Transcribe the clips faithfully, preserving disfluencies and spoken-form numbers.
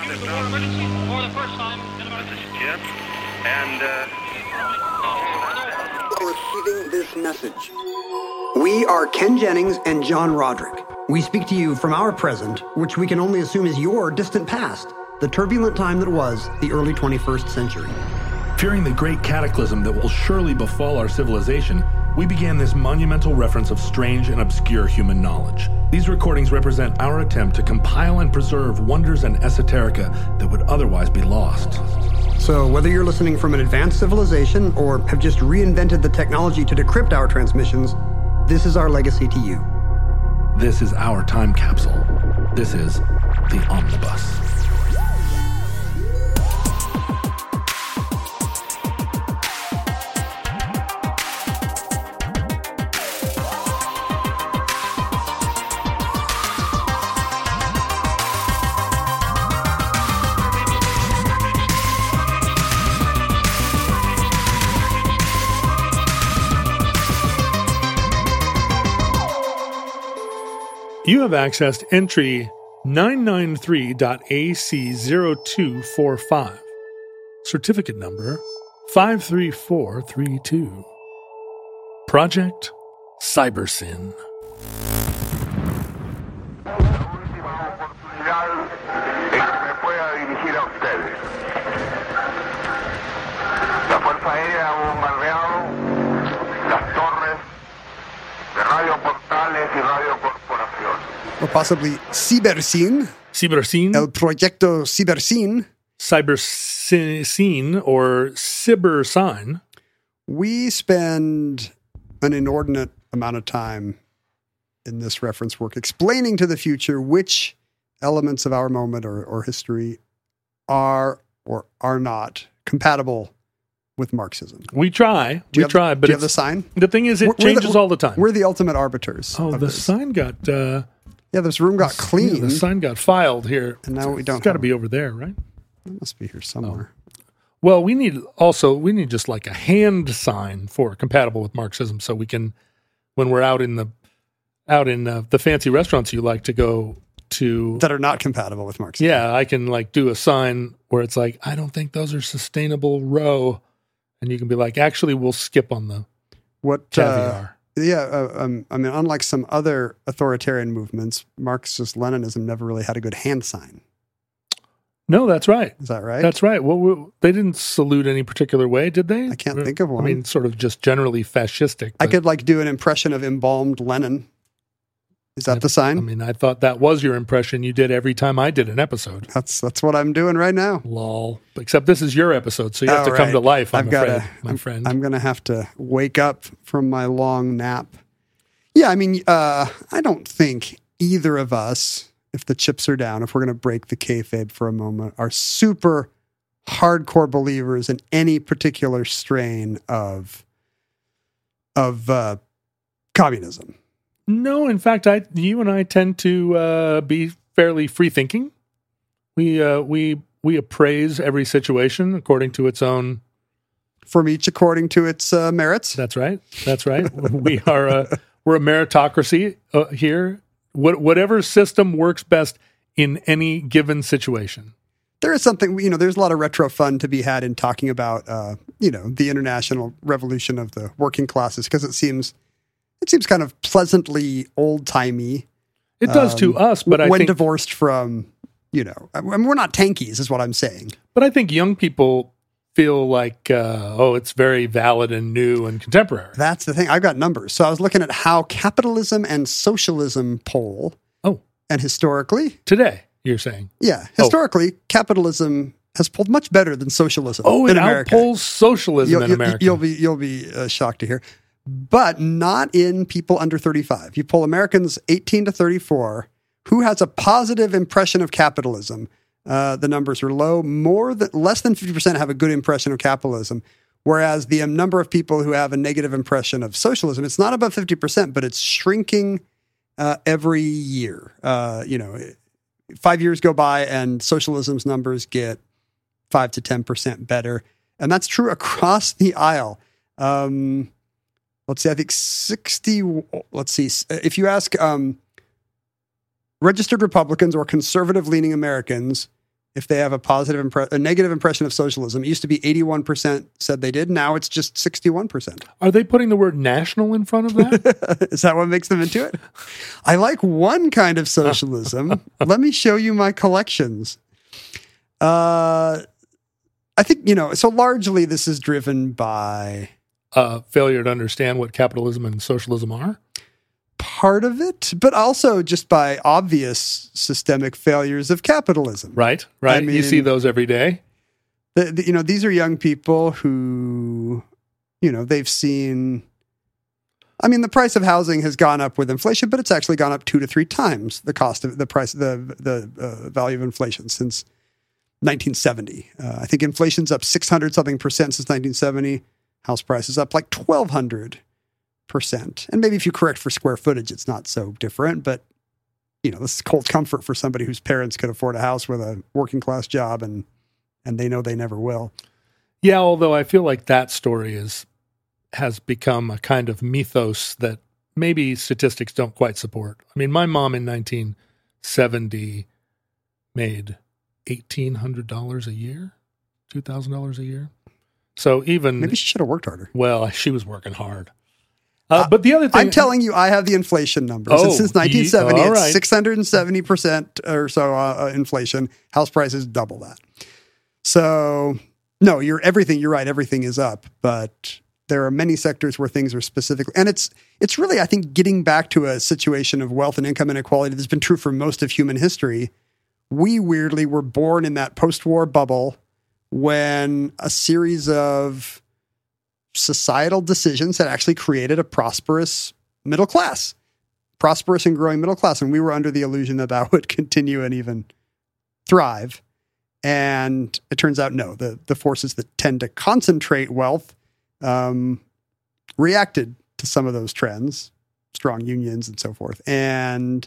use the word emergency for the first time in about... This is Jim, and, uh... Receiving this message. We are Ken Jennings and John Roderick. We speak to you from our present, which we can only assume is your distant past, the turbulent time that was the early twenty-first century. Fearing the great cataclysm that will surely befall our civilization, we began this monumental reference of strange and obscure human knowledge. These recordings represent our attempt to compile and preserve wonders and esoterica that would otherwise be lost. So whether you're listening from an advanced civilization or have just reinvented the technology to decrypt our transmissions, this is our legacy to you. This is our time capsule. This is the Omnibus. You have accessed entry nine nine three dot A C zero two four five, certificate number five three four three two. Project CyberSyn. Or possibly CyberSyn. CyberSyn. El Proyecto CyberSyn. CyberSyn or CyberSyn. We spend an inordinate amount of time in this reference work explaining to the future which elements of our moment or, or history are or are not compatible with Marxism. We try. Do we have, try, but do you have the sign? The thing is, it we're, changes we're the, all the time. We're the ultimate arbiters. Oh, of the this. sign got... Uh, yeah, this room got clean. Yeah, the sign got filed here. And now we don't It's got to be over there, right? It must be here somewhere. Oh. Well, we need also, we need just like a hand sign for compatible with Marxism so we can, when we're out in the, out in uh, the fancy restaurants you like to go to. That are not compatible with Marxism. Yeah, I can like do a sign where it's like, I don't think those are sustainable row. And you can be like, actually, we'll skip on the what caviar. Uh, yeah, uh, um, I mean, unlike some other authoritarian movements, Marxist-Leninism never really had a good hand sign. No, that's right. Is that right? That's right. Well, we, they didn't salute any particular way, did they? I can't think of one. I mean, sort of just generally fascistic. I could like do an impression of embalmed Lenin. Is that I, the sign? I mean, I thought that was your impression you did every time I did an episode. That's that's what I'm doing right now. Lol. Except this is your episode, so you have oh, to right. come to life, I'm I've afraid, gotta, my I'm, friend. I'm going to have to wake up from my long nap. Yeah, I mean, uh, I don't think either of us, if the chips are down, if we're going to break the kayfabe for a moment, are super hardcore believers in any particular strain of, of uh, communism. No, in fact, I, you and I tend to uh, be fairly free thinking. We uh, we we appraise every situation according to its own. From each according to its uh, merits. That's right. That's right. we are a, we're a meritocracy uh, here. What, whatever system works best in any given situation. There is something, you know, there's a lot of retro fun to be had in talking about, uh, you know, the international revolution of the working classes because it seems. It seems kind of pleasantly old-timey. It does um, to us, but I when think... When divorced from, you know... I mean, we're not tankies, is what I'm saying. But I think young people feel like, uh, oh, it's very valid and new and contemporary. That's the thing. I've got numbers. So I was looking at how capitalism and socialism poll. Oh. And historically... Today, you're saying. Yeah. Historically, oh. capitalism has polled much better than socialism oh, in it America. outpolls socialism you'll, in you'll, America. You'll be, you'll be uh, shocked to hear. But not in people under thirty-five. You poll Americans eighteen to thirty-four, who has a positive impression of capitalism. Uh, the numbers are low. More than less than fifty percent have a good impression of capitalism, whereas the um, number of people who have a negative impression of socialism, it's not above fifty percent, but it's shrinking uh, every year. Uh, you know, five years go by and socialism's numbers get five to ten percent better, and that's true across the aisle. Um, Let's see, I think sixty, let's see, if you ask um, registered Republicans or conservative-leaning Americans, if they have a positive, impre- a negative impression of socialism. It used to be eighty-one percent said they did. Now it's just sixty-one percent. Are they putting the word national in front of that? Is that what makes them into it? I like one kind of socialism. Let me show you my collections. Uh, I think, you know, so largely this is driven by... Uh, failure to understand what capitalism and socialism are? Part of it, but also just by obvious systemic failures of capitalism. Right, right. I mean, you see those every day. The, the, you know, these are young people who, you know, they've seen... I mean, the price of housing has gone up with inflation, but it's actually gone up two to three times the cost of the price, the the uh, value of inflation since nineteen seventy. Uh, I think inflation's up six hundred something percent since nineteen seventy. House prices up like twelve hundred percent. And maybe if you correct for square footage, it's not so different. But, you know, this is cold comfort for somebody whose parents could afford a house with a working class job and and they know they never will. Yeah, although I feel like that story is has become a kind of mythos that maybe statistics don't quite support. I mean, my mom in nineteen seventy made eighteen hundred dollars a year, two thousand dollars a year. So even... Maybe she should have worked harder. Well, she was working hard. Uh, but the other thing... I'm telling you, I have the inflation numbers. Oh, and since nineteen seventy, ye, it's right. six hundred seventy percent or so uh, inflation. House prices double that. So, no, you're everything. You're right. Everything is up. But there are many sectors where things are specifically... And it's it's really, I think, getting back to a situation of wealth and income inequality that's been true for most of human history. We weirdly were born in that post-war bubble when a series of societal decisions had actually created a prosperous middle class, prosperous and growing middle class. And we were under the illusion that that would continue and even thrive. And it turns out, no, the, the forces that tend to concentrate wealth um, reacted to some of those trends, strong unions and so forth. And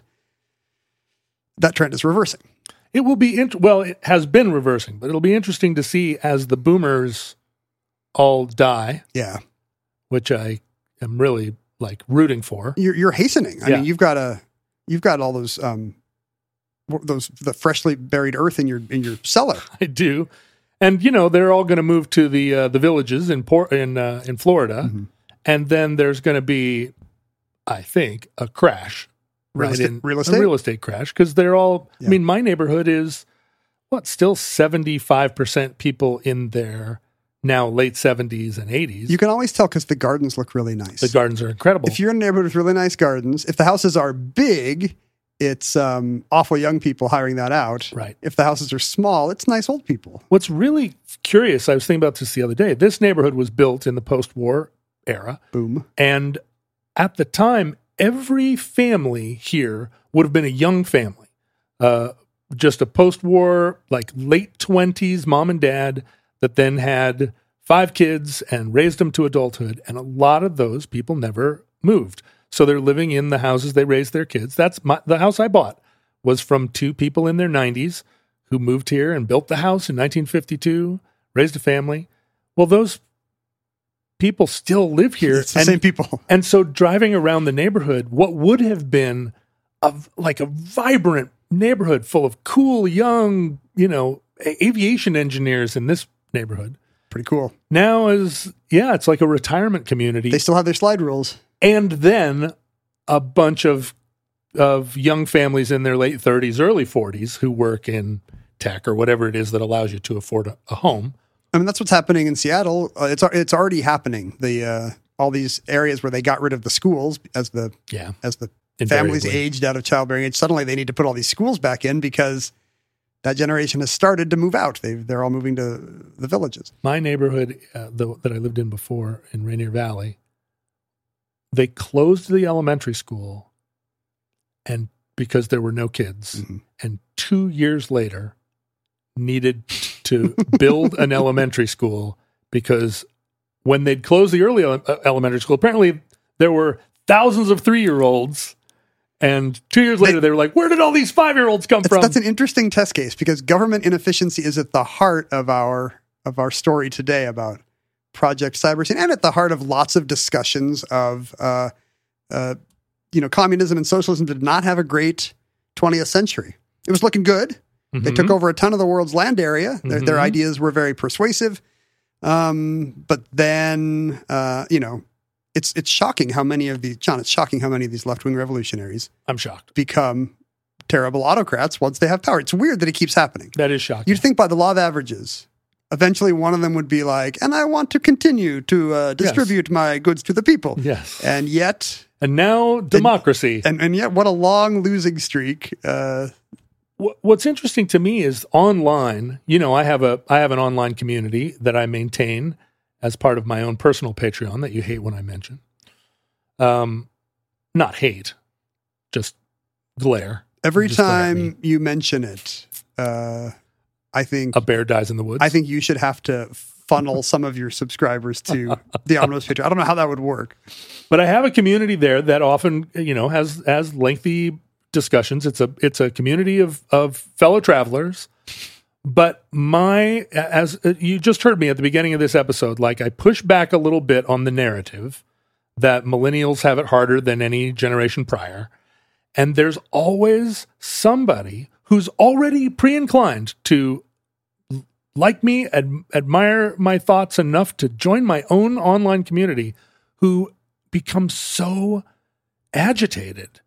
that trend is reversing. It will be, int- well, it has been reversing, but it'll be interesting to see as the boomers all die. Yeah. Which I am really like rooting for. You're, you're hastening. I Yeah. mean, you've got a, you've got all those, um, those, the freshly buried earth in your, in your cellar. I do. And, you know, they're all going to move to the, uh, the villages in Port, in, uh, in Florida. Mm-hmm. And then there's going to be, I think, a crash. Real right estate- in, real estate? A real estate crash. Because they're all, Yeah. I mean, my neighborhood is, what, still seventy-five percent people in their now late seventies and eighties. You can always tell because the gardens look really nice. The gardens are incredible. If you're in a neighborhood with really nice gardens, if the houses are big, it's um, awful young people hiring that out. Right. If the houses are small, it's nice old people. What's really curious, I was thinking about this the other day. This neighborhood was built in the post-war era. Boom. And at the time, every family here would have been a young family. Uh, just a post-war, like late twenties mom and dad that then had five kids and raised them to adulthood. And a lot of those people never moved. So they're living in the houses they raised their kids. That's my, the house I bought was from two people in their nineties who moved here and built the house in nineteen fifty-two, raised a family. Well, those people still live here. It's the and, same people. And so driving around the neighborhood, what would have been a, like a vibrant neighborhood full of cool, young, you know, aviation engineers in this neighborhood. Pretty cool. Now is, yeah, it's like a retirement community. They still have their slide rules. And then a bunch of of young families in their late thirties, early forties who work in tech or whatever it is that allows you to afford a, a home. I mean, that's what's happening in Seattle. Uh, it's it's already happening. The uh, all these areas where they got rid of the schools as the Yeah. as the Invariably. families aged out of childbearing age. Suddenly, they need to put all these schools back in because that generation has started to move out. They they're all moving to the villages. My neighborhood uh, the, that I lived in before in Rainier Valley, they closed the elementary school, and because there were no kids, Mm-hmm. and two years later needed to build an elementary school because when they'd closed the early ele- elementary school, apparently there were thousands of three-year-olds, and two years later they, they were like, where did all these five-year-olds come That's, from? that's an interesting test case because government inefficiency is at the heart of our of our story today about Project Cybersyn, and at the heart of lots of discussions of, uh, uh, you know, communism and socialism did not have a great twentieth century. It was looking good. Mm-hmm. They took over a ton of the world's land area. Their, Mm-hmm. their ideas were very persuasive. Um, but then, uh, you know, it's it's shocking how many of these, John, it's shocking how many of these left-wing revolutionaries I'm shocked. become terrible autocrats once they have power. It's weird that it keeps happening. That is shocking. You'd think by the law of averages, eventually one of them would be like, and I want to continue to uh, distribute yes. my goods to the people. Yes. And yet... And now democracy. And, and, and yet what a long losing streak. Uh, What's interesting to me is online, you know, I have a I have an online community that I maintain as part of my own personal Patreon that you hate when I mention. Um, not hate, just glare. Every just time you mention it, uh, I think... A bear dies in the woods. I think you should have to funnel some of your subscribers to the Omnibus Patreon. I don't know how that would work. But I have a community there that often, you know, has has lengthy discussions. It's a it's a community of of fellow travelers. But my as you just heard me at the beginning of this episode, like I push back a little bit on the narrative that millennials have it harder than any generation prior. And there's always somebody who's already pre-inclined to like me, ad- admire my thoughts enough to join my own online community, who becomes so agitated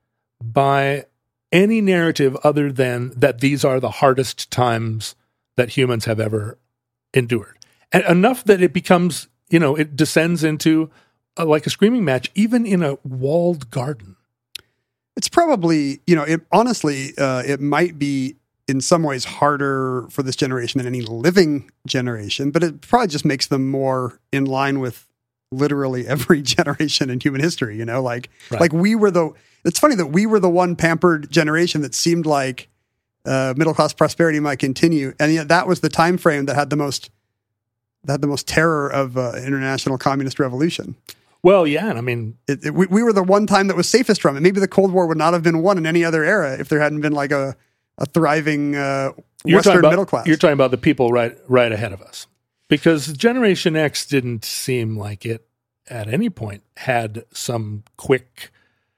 by any narrative other than that these are the hardest times that humans have ever endured. And enough that it becomes, you know, it descends into a, like a screaming match, even in a walled garden. It's probably, you know, it honestly, uh, it might be in some ways harder for this generation than any living generation, but it probably just makes them more in line with literally every generation in human history, you know, like, right. like we were the, it's funny that we were the one pampered generation that seemed like uh, middle-class prosperity might continue. And yet that was the time frame that had the most, that had the most terror of uh, international communist revolution. Well, yeah, and I mean... It, it, we, we were the one time that was safest from it. Maybe the Cold War would not have been won in any other era if there hadn't been like a, a thriving uh, Western about, middle class. You're talking about the people right right ahead of us. Because Generation X didn't seem like it at any point had some quick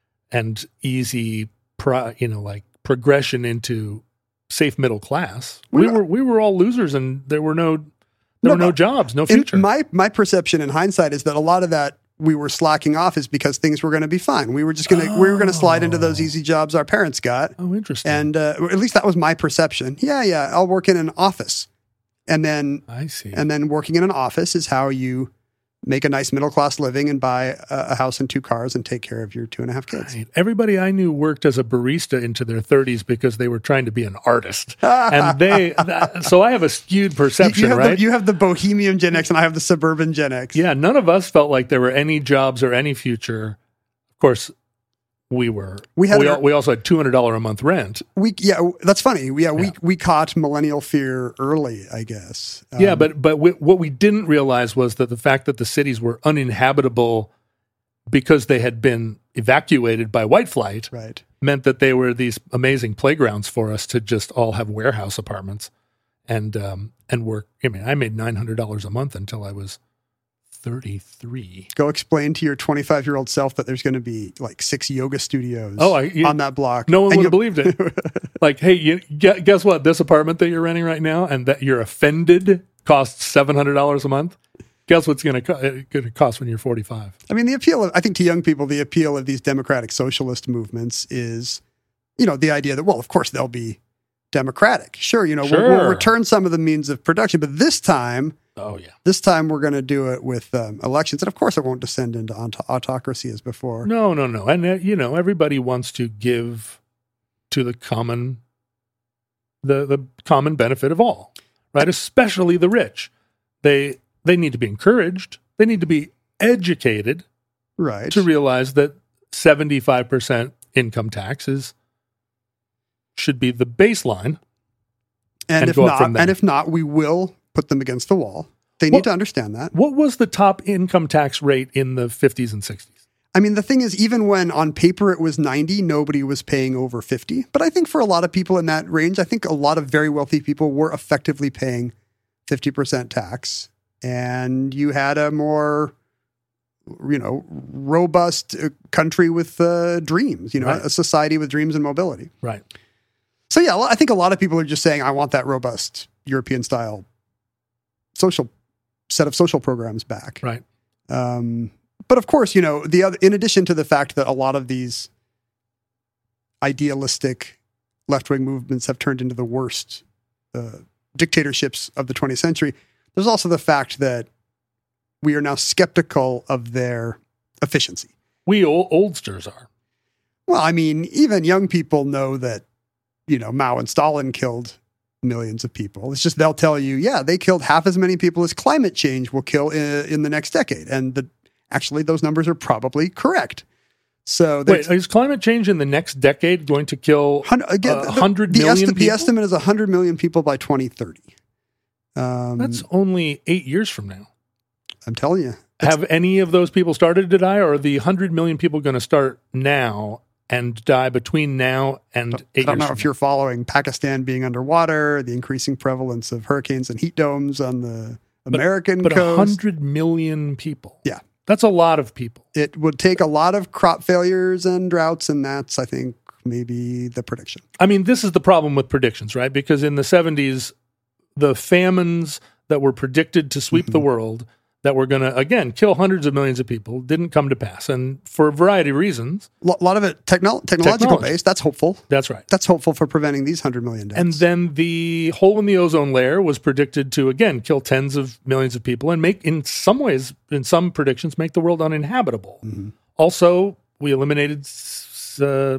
and easy, pro, you know, like progression into safe middle class. We We're, were we were all losers, and there were no there no, were no jobs, no future. My my perception in hindsight is that a lot of that we were slacking off is because things were going to be fine. We were just going to, oh. we were going to slide into those easy jobs our parents got. Oh, interesting. And uh, at least that was my perception. Yeah, yeah. I'll work in an office. And then, I see. And then working in an office is how you make a nice middle-class living and buy a, a house and two cars and take care of your two and a half kids. Right. Everybody I knew worked as a barista into their thirties because they were trying to be an artist. And they, that, so I have a skewed perception, you, you right? The, you have the bohemian Gen X and I have the suburban Gen X. Yeah, none of us felt like there were any jobs or any future. Of course, we were. We had. We, our, we also had two hundred dollars a month rent. We yeah, that's funny. Yeah, yeah, we we caught millennial fear early, I guess. Um, yeah, but but we, what we didn't realize was that the fact that the cities were uninhabitable because they had been evacuated by white flight, right, meant that they were these amazing playgrounds for us to just all have warehouse apartments and um, and work. I mean, I made nine hundred dollars a month until I was thirty-three. Go explain to your twenty-five-year-old self that there's going to be like six yoga studios oh, I, you, on that block. No one and would have believed it. Like, hey, you, guess what? This apartment that you're renting right now and that you're offended costs seven hundred dollars a month. Guess what's going to co- cost when you're forty-five? I mean, the appeal of, I think to young people, the appeal of these democratic socialist movements is, you know, the idea that, well, of course they'll be democratic. Sure, you know, sure. We'll, we'll return some of the means of production, but this time... Oh, yeah. This time we're going to do it with um, elections. And of course, it won't descend into aut- autocracy as before. No, no, no. And, uh, you know, everybody wants to give to the common, the, the common benefit of all, right? Especially the rich. They, they need to be encouraged. They need to be educated. Right. To realize that seventy-five percent income taxes should be the baseline. And, and if go up from not, there. and if not, we will put them against the wall. They need what, to understand that. What was the top income tax rate in the fifties and sixties? I mean, the thing is, even when on paper it was ninety, nobody was paying over fifty. But I think for a lot of people in that range, I think a lot of very wealthy people were effectively paying fifty percent tax. And you had a more, you know, robust country with uh, dreams, you know, right. a society with dreams and mobility. Right. So yeah, I think a lot of people are just saying, I want that robust European style social set of social programs back. Right. Um, but of course, you know, the other, in addition to the fact that a lot of these idealistic left-wing movements have turned into the worst uh, dictatorships of the twentieth century, there's also the fact that we are now skeptical of their efficiency. We old, oldsters are. Well, I mean, even young people know that, you know, Mao and Stalin killed millions of people. It's just they'll tell you, yeah, they killed half as many people as climate change will kill in, in the next decade. And the, actually, those numbers are probably correct. So wait, is climate change in the next decade going to kill again, uh, the, one hundred the, million esti- people? The estimate is one hundred million people by twenty thirty. Um, That's only eight years from now. I'm telling you. Have any of those people started to die, or are the one hundred million people going to start now and die between now and eight years I don't know from if now? you're following Pakistan being underwater, the increasing prevalence of hurricanes and heat domes on the American But coast. one hundred million people. Yeah. That's a lot of people. It would take a lot of crop failures and droughts, and that's, I think, maybe the prediction. I mean, this is the problem with predictions, right? Because in the seventies, the famines that were predicted to sweep Mm-hmm. the world, that were going to, again, kill hundreds of millions of people, didn't come to pass. And for a variety of reasons. A lot of it techno- technological Technology. based. That's hopeful. That's right. That's hopeful for preventing these one hundred million deaths. And then the hole in the ozone layer was predicted to, again, kill tens of millions of people and make, in some ways, in some predictions, make the world uninhabitable. Mm-hmm. Also, we eliminated uh,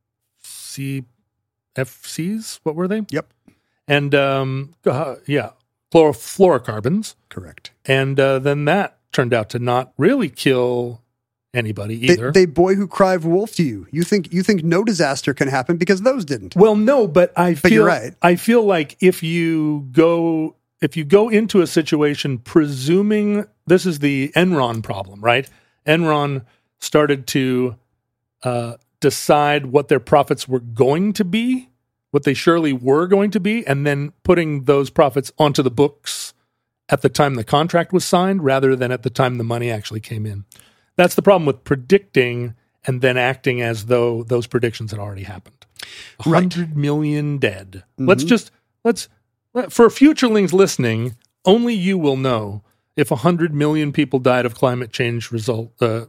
C F Cs. What were they? Yep. And, um, uh, yeah, chlorofluorocarbons. Correct. And uh, then that turned out to not really kill anybody They, either. they boy who cried wolf to you. You think you think no disaster can happen because those didn't. well, no, but I feel you're right. I feel like if you go if you go into a situation presuming this is the Enron problem, right? Enron started to uh, decide what their profits were going to be, what they surely were going to be, and then putting those profits onto the books at the time the contract was signed rather than at the time the money actually came in. That's the problem with predicting and then acting as though those predictions had already happened. one hundred million dead. Mm-hmm. Let's just, let's, for futurelings listening, only you will know if one hundred million people died of climate change result uh,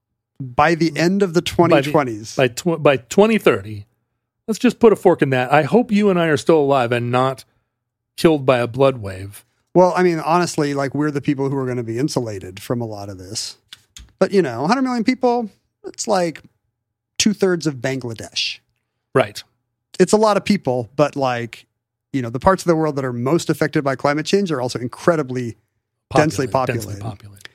By the end of the twenty twenties. by, tw- by twenty thirty. Let's just put a fork in that. I hope you and I are still alive and not killed by a blood wave. Well, I mean, honestly, like we're the people who are going to be insulated from a lot of this. But, you know, one hundred million people, it's like two thirds of Bangladesh. Right. It's a lot of people, but like, you know, the parts of the world that are most affected by climate change are also incredibly densely populated. Densely populated.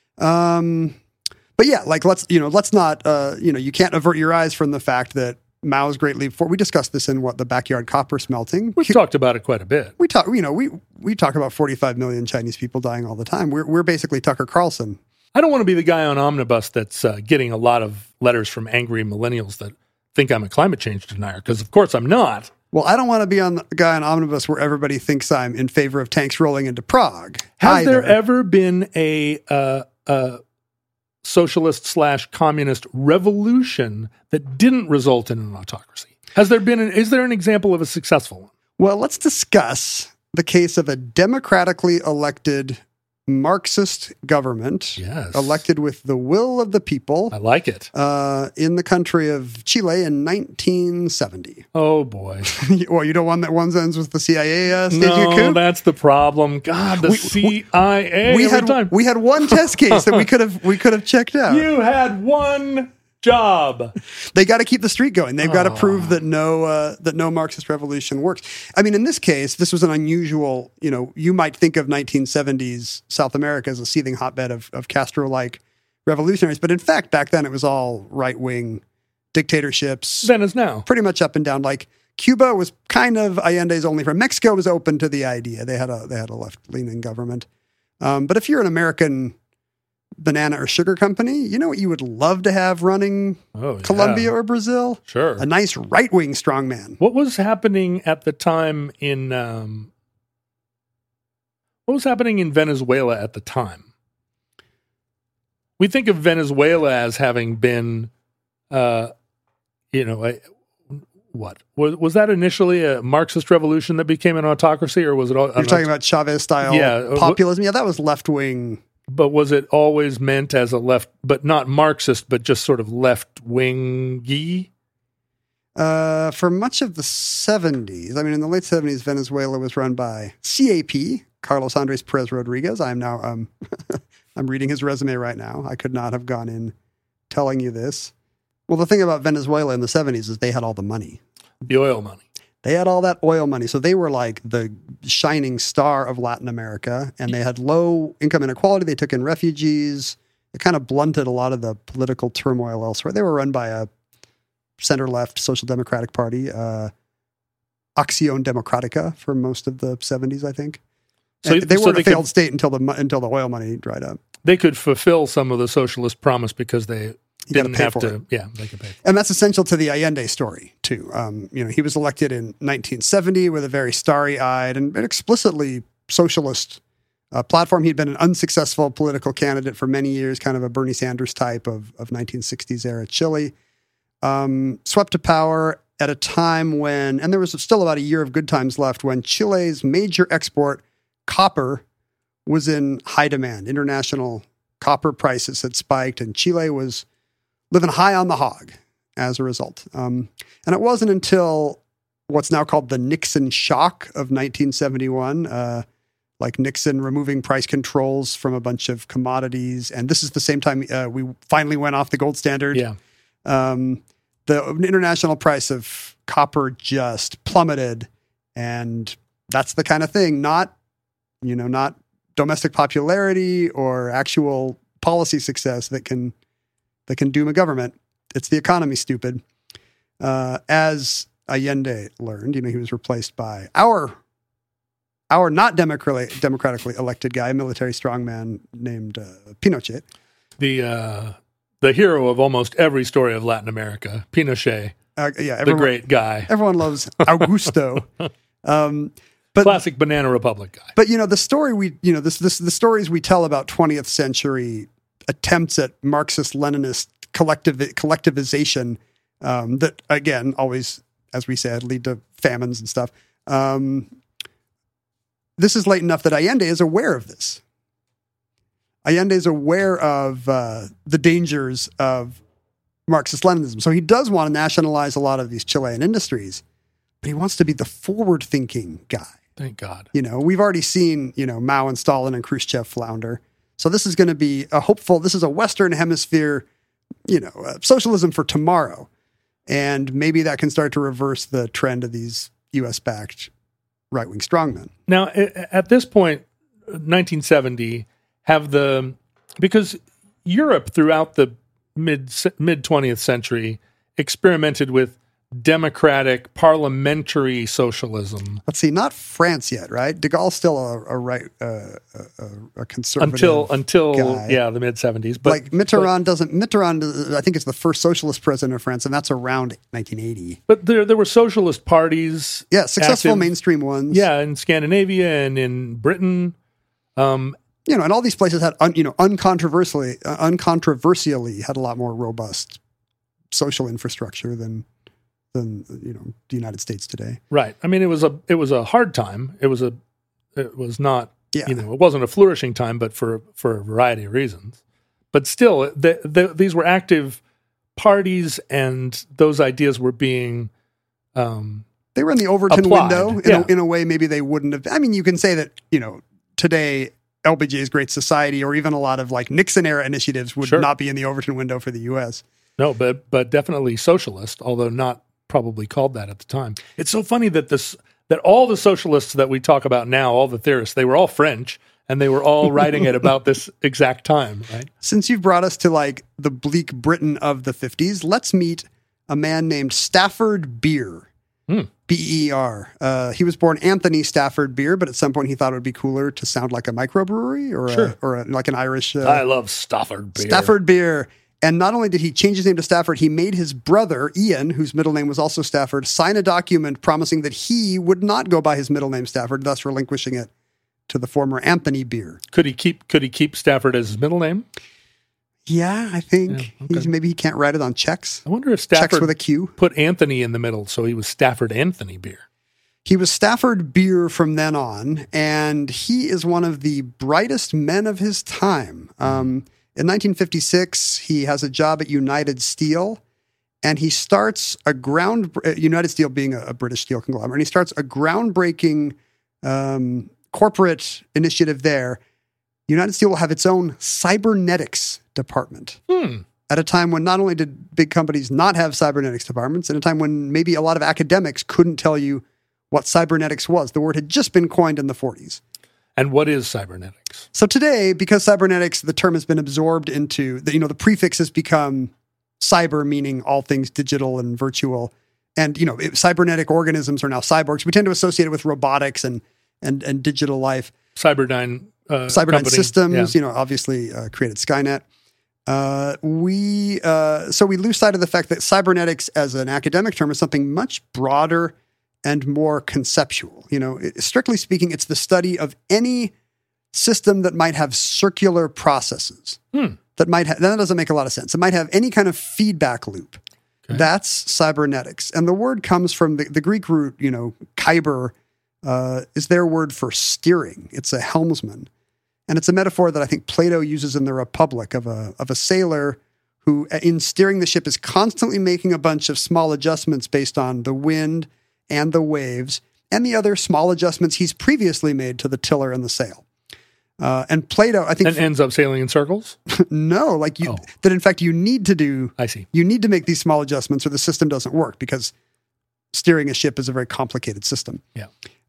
Um, but yeah, like let's, you know, let's not, uh, you know, you can't avert your eyes from the fact that Mao's Great Leap Forward. We discussed this in what the backyard copper smelting. We've talked about it quite a bit. We talk, you know, we we talk about forty-five million Chinese people dying all the time. We're we're basically Tucker Carlson. I don't want to be the guy on Omnibus that's uh, getting a lot of letters from angry millennials that think I'm a climate change denier, because of course I'm not. Well, I don't want to be on the guy on Omnibus where everybody thinks I'm in favor of tanks rolling into Prague. Has either. there ever been a uh, uh, socialist slash communist revolution that didn't result in an autocracy? Has there been? An, is there an example of a successful one? Well, let's discuss the case of a democratically elected Marxist government, Yes. elected with the will of the people, I like it. uh, in the country of Chile in nineteen seventy. Oh boy. Well, you don't want that one ends with the C I A uh, staging a No, coup? that's the problem. God, the We- C I A we every had time. we had one test case that we could have we could have checked out. You had one job. They got to keep the streak going. They've got to prove that no uh, that no Marxist revolution works. I mean, in this case, this was an unusual. You know, you might think of nineteen seventies South America as a seething hotbed of, of Castro-like revolutionaries, but in fact, back then it was all right wing dictatorships, Then as now. pretty much up and down. Like Cuba was kind of Allende's only friend. Mexico was open to the idea. They had a they had a left leaning government. Um, but if you're an American banana or sugar company, you know what you would love to have running Oh, yeah. Colombia or Brazil? Sure. A nice right-wing strongman. What was happening at the time in um, what was happening in Venezuela at the time? We think of Venezuela as having been, uh, you know, a, what? Was, was that initially a Marxist revolution that became an autocracy, or was it all... You're talking about Chavez-style Yeah, populism? Yeah, that was left-wing. But was it always meant as a left, but not Marxist, but just sort of left-wing-y? Uh, for much of the seventies, I mean, in the late seventies, Venezuela was run by C A P, Carlos Andres Perez Rodriguez. I'm now, um, I'm reading his resume right now. I could not have gone in telling you this. Well, the thing about Venezuela in the seventies is they had all the money. The oil money. They had all that oil money. So they were like the shining star of Latin America, and they had low income inequality. They took in refugees. It kind of blunted a lot of the political turmoil elsewhere. They were run by a center-left Social Democratic Party, uh, Acción Democrática for most of the seventies, I think. So And they so weren't they a failed could, state until the until the oil money dried up. They could fulfill some of the socialist promise because they You gotta didn't pay have for to. it. Yeah, they could pay. And that's essential to the Allende story, too. Um, you know, he was elected in nineteen seventy with a very starry-eyed and explicitly socialist uh, platform. He'd been an unsuccessful political candidate for many years, kind of a Bernie Sanders type of, of nineteen sixties era Chile. Um, swept to power at a time when, and there was still about a year of good times left, when Chile's major export, copper, was in high demand. International copper prices had spiked, and Chile was living high on the hog as a result. Um, and it wasn't until what's now called the Nixon shock of nineteen seventy-one, uh, like Nixon removing price controls from a bunch of commodities. And this is the same time uh, we finally went off the gold standard. Yeah. Um, the international price of copper just plummeted. And that's the kind of thing, not, you know, not domestic popularity or actual policy success that can that can doom a government. It's the economy, stupid. Uh, as Allende learned, you know, he was replaced by our our not democratically democratically elected guy, a military strongman named uh, Pinochet. The uh, the hero of almost every story of Latin America, Pinochet, Uh, yeah, the everyone, great guy, everyone loves Augusto. um, but classic Banana Republic guy. But you know, the story we, you know, this, this, the stories we tell about twentieth century attempts at Marxist-Leninist collective collectivization um, that, again, always, as we said, lead to famines and stuff. Um, this is late enough that Allende is aware of this. Allende is aware of uh, the dangers of Marxist-Leninism. So he does want to nationalize a lot of these Chilean industries, but he wants to be the forward-thinking guy. Thank God. You know, we've already seen, you know, Mao and Stalin and Khrushchev flounder. So this is going to be a hopeful, this is a Western Hemisphere, you know, uh, socialism for tomorrow. And maybe that can start to reverse the trend of these U S-backed right-wing strongmen. Now, at this point, nineteen seventy, have the, because Europe throughout the mid mid twentieth century experimented with democratic parliamentary socialism. Let's see, not France yet, right? De Gaulle's still a, a right, uh, a, a conservative until until guy. yeah the mid seventies. But like Mitterrand but, doesn't Mitterrand, I think it's the first socialist president of France, and that's around nineteen eighty. But there there were socialist parties, yeah, successful active, mainstream ones, yeah, in Scandinavia and in Britain. Um, you know, and all these places had, un, you know, uncontroversially, uh, uncontroversially had a lot more robust social infrastructure than. than you know the United States today. Right. I mean, it was a it was a hard time. It was a it was not yeah. you know it wasn't a flourishing time, but for for a variety of reasons. But still, the, the, these were active parties, and those ideas were being um, they were in the Overton applied. window in, yeah. a, in a way maybe they wouldn't have. I mean, you can say that you know today L B J's Great Society or even a lot of like Nixon era initiatives would sure. not be in the Overton window for the U S. No, but but definitely socialist, although not probably called that at the time. It's so funny that this that all the socialists that we talk about now, all the theorists, they were all French, and they were all writing at about this exact time, right? Since you've brought us to like the bleak Britain of the fifties, let's meet a man named Stafford Beer. Hmm. B E R. Uh, he was born Anthony Stafford Beer, but at some point he thought it would be cooler to sound like a microbrewery or sure. a, or a, like an Irish. Uh, I love Stafford Beer. Stafford Beer. And not only did he change his name to Stafford, he made his brother, Ian, whose middle name was also Stafford, sign a document promising that he would not go by his middle name Stafford, thus relinquishing it to the former Anthony Beer. Could he keep Could he keep Stafford as his middle name? Yeah, I think Yeah, okay. he's, maybe he can't write it on checks. I wonder if Checks Stafford with a Q. put Anthony in the middle, so he was Stafford Anthony beer. He was Stafford Beer from then on, and he is one of the brightest men of his time. Um, in nineteen fifty-six, he has a job at United Steel, and he starts a ground, uh, United Steel being a, a British steel conglomerate, and he starts a groundbreaking um, corporate initiative there. United Steel will have its own cybernetics department. Hmm. At a time when not only did big companies not have cybernetics departments, at a time when maybe a lot of academics couldn't tell you what cybernetics was. The word had just been coined in the forties. And what is cybernetics? So today, because cybernetics, the term has been absorbed into, the, you know, the prefix has become cyber, meaning all things digital and virtual. And, you know, it, cybernetic organisms are now cyborgs. We tend to associate it with robotics and and and digital life. Cyberdyne uh, Cyberdyne company. Systems, Yeah. you know, obviously uh, created Skynet. Uh, we uh, so we lose sight of the fact that cybernetics, as an academic term, is something much broader and more conceptual. You know, it, strictly speaking, it's the study of any system that might have circular processes. Hmm. That might ha- that doesn't make a lot of sense. It might have any kind of feedback loop. Okay. That's cybernetics, and the word comes from the, the Greek root. You know, kyber uh, is their word for steering. It's a helmsman. And it's a metaphor that I think Plato uses in the Republic of a of a sailor who, in steering the ship, is constantly making a bunch of small adjustments based on the wind and the waves and the other small adjustments he's previously made to the tiller and the sail. Uh, and Plato, I think, And ends up sailing in circles? no, like you, Oh. that in fact you need to do. I see. You need to make these small adjustments, or the system doesn't work, because steering a ship is a very complicated system. Yeah.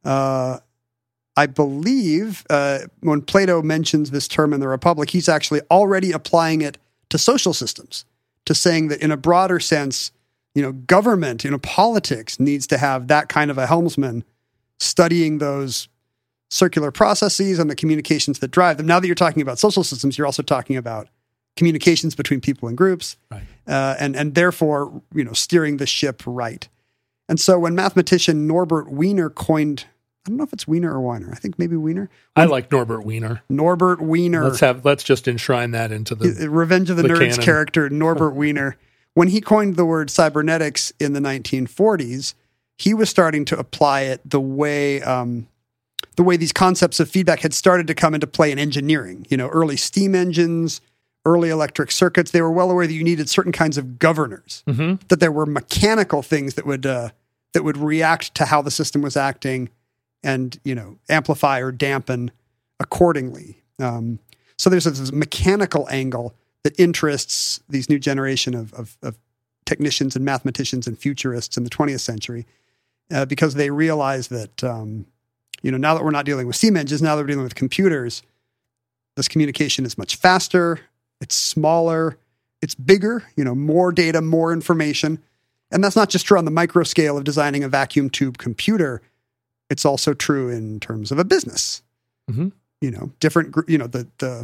Uh, I believe uh, when Plato mentions this term in the Republic, he's actually already applying it to social systems, to saying that in a broader sense, you know, government, you know, politics needs to have that kind of a helmsman studying those circular processes and the communications that drive them. Now that you're talking about social systems, you're also talking about communications between people and groups, Right. uh, and and therefore, you know, steering the ship right. And so when mathematician Norbert Wiener coined, I don't know if it's Wiener or Weiner, I think maybe Wiener. I like Norbert Wiener. Norbert Wiener, Let's have let's just enshrine that into the Revenge of the, the Nerds canon. character, Norbert Wiener. When he coined the word cybernetics in the nineteen forties, he was starting to apply it the way um, the way these concepts of feedback had started to come into play in engineering. You know, early steam engines, early electric circuits. They were well aware that you needed certain kinds of governors, Mm-hmm. that there were mechanical things that would uh, that would react to how the system was acting, and, you know, amplify or dampen accordingly. Um, so there's this mechanical angle that interests these new generation of, of, of technicians and mathematicians and futurists in the twentieth century, uh, because they realize that, um, you know, now that we're not dealing with steam engines, now that we're dealing with computers, this communication is much faster, it's smaller, it's bigger, you know, more data, more information. And that's not just true on the micro scale of designing a vacuum tube computer. It's also true in terms of a business. Mm-hmm. You know, different, gr- you know, the, the,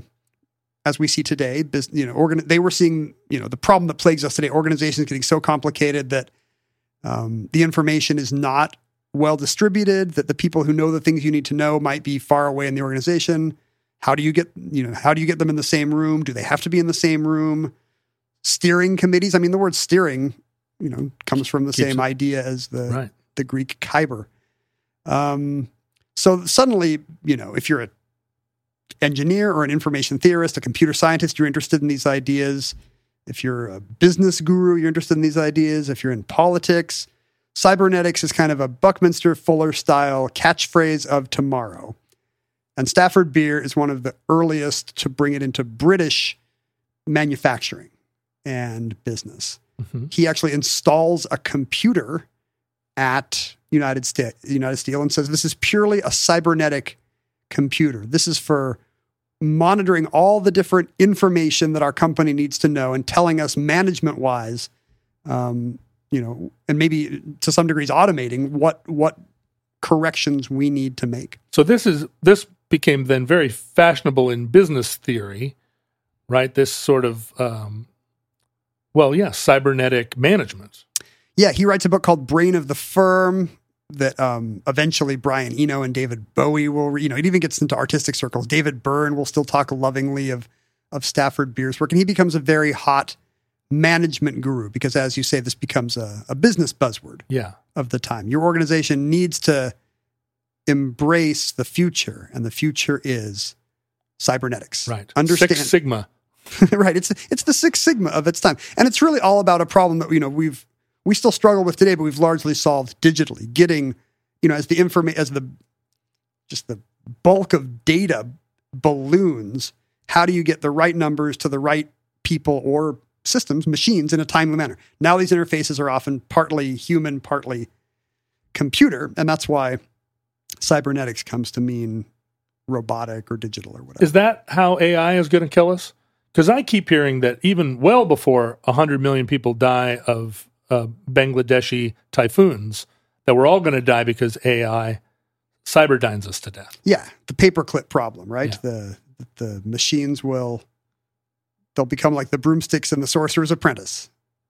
as we see today, bus- you know, organ- they were seeing, you know, the problem that plagues us today, organizations getting so complicated that um, the information is not well distributed, that the people who know the things you need to know might be far away in the organization. How do you get, you know, how do you get them in the same room? Do they have to be in the same room? Steering committees. I mean, the word steering, you know, comes from the Keeps same it- idea as the, Right. the Greek kyber. Um, so suddenly, you know, if you're an engineer or an information theorist, a computer scientist, you're interested in these ideas. If you're a business guru, you're interested in these ideas. If you're in politics, cybernetics is kind of a Buckminster Fuller style catchphrase of tomorrow. And Stafford Beer is one of the earliest to bring it into British manufacturing and business. Mm-hmm. He actually installs a computer at United Sta- United Steel and says, this is purely a cybernetic computer. This is for monitoring all the different information that our company needs to know and telling us management-wise, um, you know, and maybe to some degrees automating what what corrections we need to make. So this is this became then very fashionable in business theory, right? This sort of, um, well, yeah, cybernetic management. Yeah, he writes a book called Brain of the Firm that um, eventually Brian Eno and David Bowie will, re- you know, it even gets into artistic circles. David Byrne will still talk lovingly of of Stafford Beer's work, and he becomes a very hot management guru because, as you say, this becomes a, a business buzzword Yeah. of the time. Your organization needs to embrace the future, and the future is cybernetics. Right. Understand, Six Sigma. right? It's it's the Six Sigma of its time, and it's really all about a problem that you know we've we still struggle with today, but we've largely solved digitally. Getting you know as the informa- as the just the bulk of data balloons, how do you get the right numbers to the right people or systems, machines, in a timely manner? Now these interfaces are often partly human, partly computer, and that's why cybernetics comes to mean robotic or digital or whatever. Is that how A I is going to kill us? Because I keep hearing that even well before one hundred million people die of uh, Bangladeshi typhoons, that we're all going to die because A I cyberdynes us to death. Yeah, the paperclip problem, right? Yeah. The the machines will they'll become like the broomsticks in the Sorcerer's Apprentice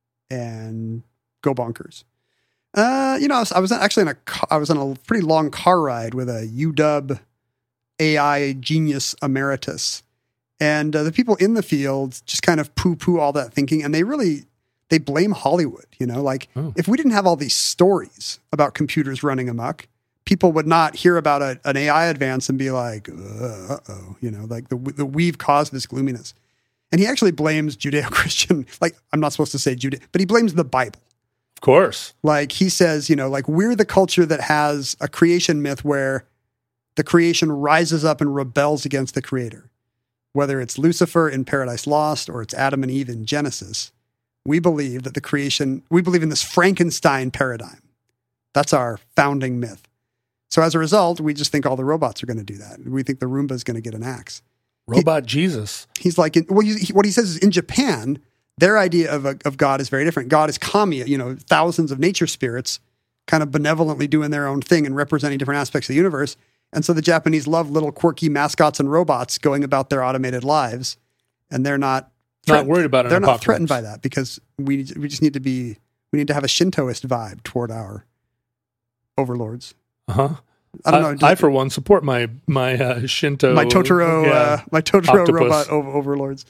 and go bonkers. Uh, you know, I was, I was actually in a ca- I was on a pretty long car ride with a U W A I genius emeritus, and uh, the people in the field just kind of poo-poo all that thinking, and they really they blame Hollywood. You know, like Oh. if we didn't have all these stories about computers running amok, people would not hear about a, an A I advance and be like, uh oh, you know, like the the we've caused this gloominess. And he actually blames Judeo-Christian, like I'm not supposed to say Judeo, but he blames the Bible. Of course. Like he says, you know, like we're the culture that has a creation myth where the creation rises up and rebels against the creator. Whether it's Lucifer in Paradise Lost or it's Adam and Eve in Genesis, we believe that the creation, we believe in this Frankenstein paradigm. That's our founding myth. So as a result, we just think all the robots are going to do that. We think the Roomba is going to get an axe. Robot he, Jesus. He's like, in, well, he, what he says is in Japan, their idea of a, of God is very different. God is kami, you know, thousands of nature spirits kind of benevolently doing their own thing and representing different aspects of the universe. And so the Japanese love little quirky mascots and robots going about their automated lives. And they're not, Not worried about an They're not apocalypse. threatened by that because we we just need to be, we need to have a Shintoist vibe toward our overlords. Uh-huh. I don't I, know. I, for one, support my my uh, Shinto, my Totoro, yeah, uh, my Totoro octopus. robot o- overlords.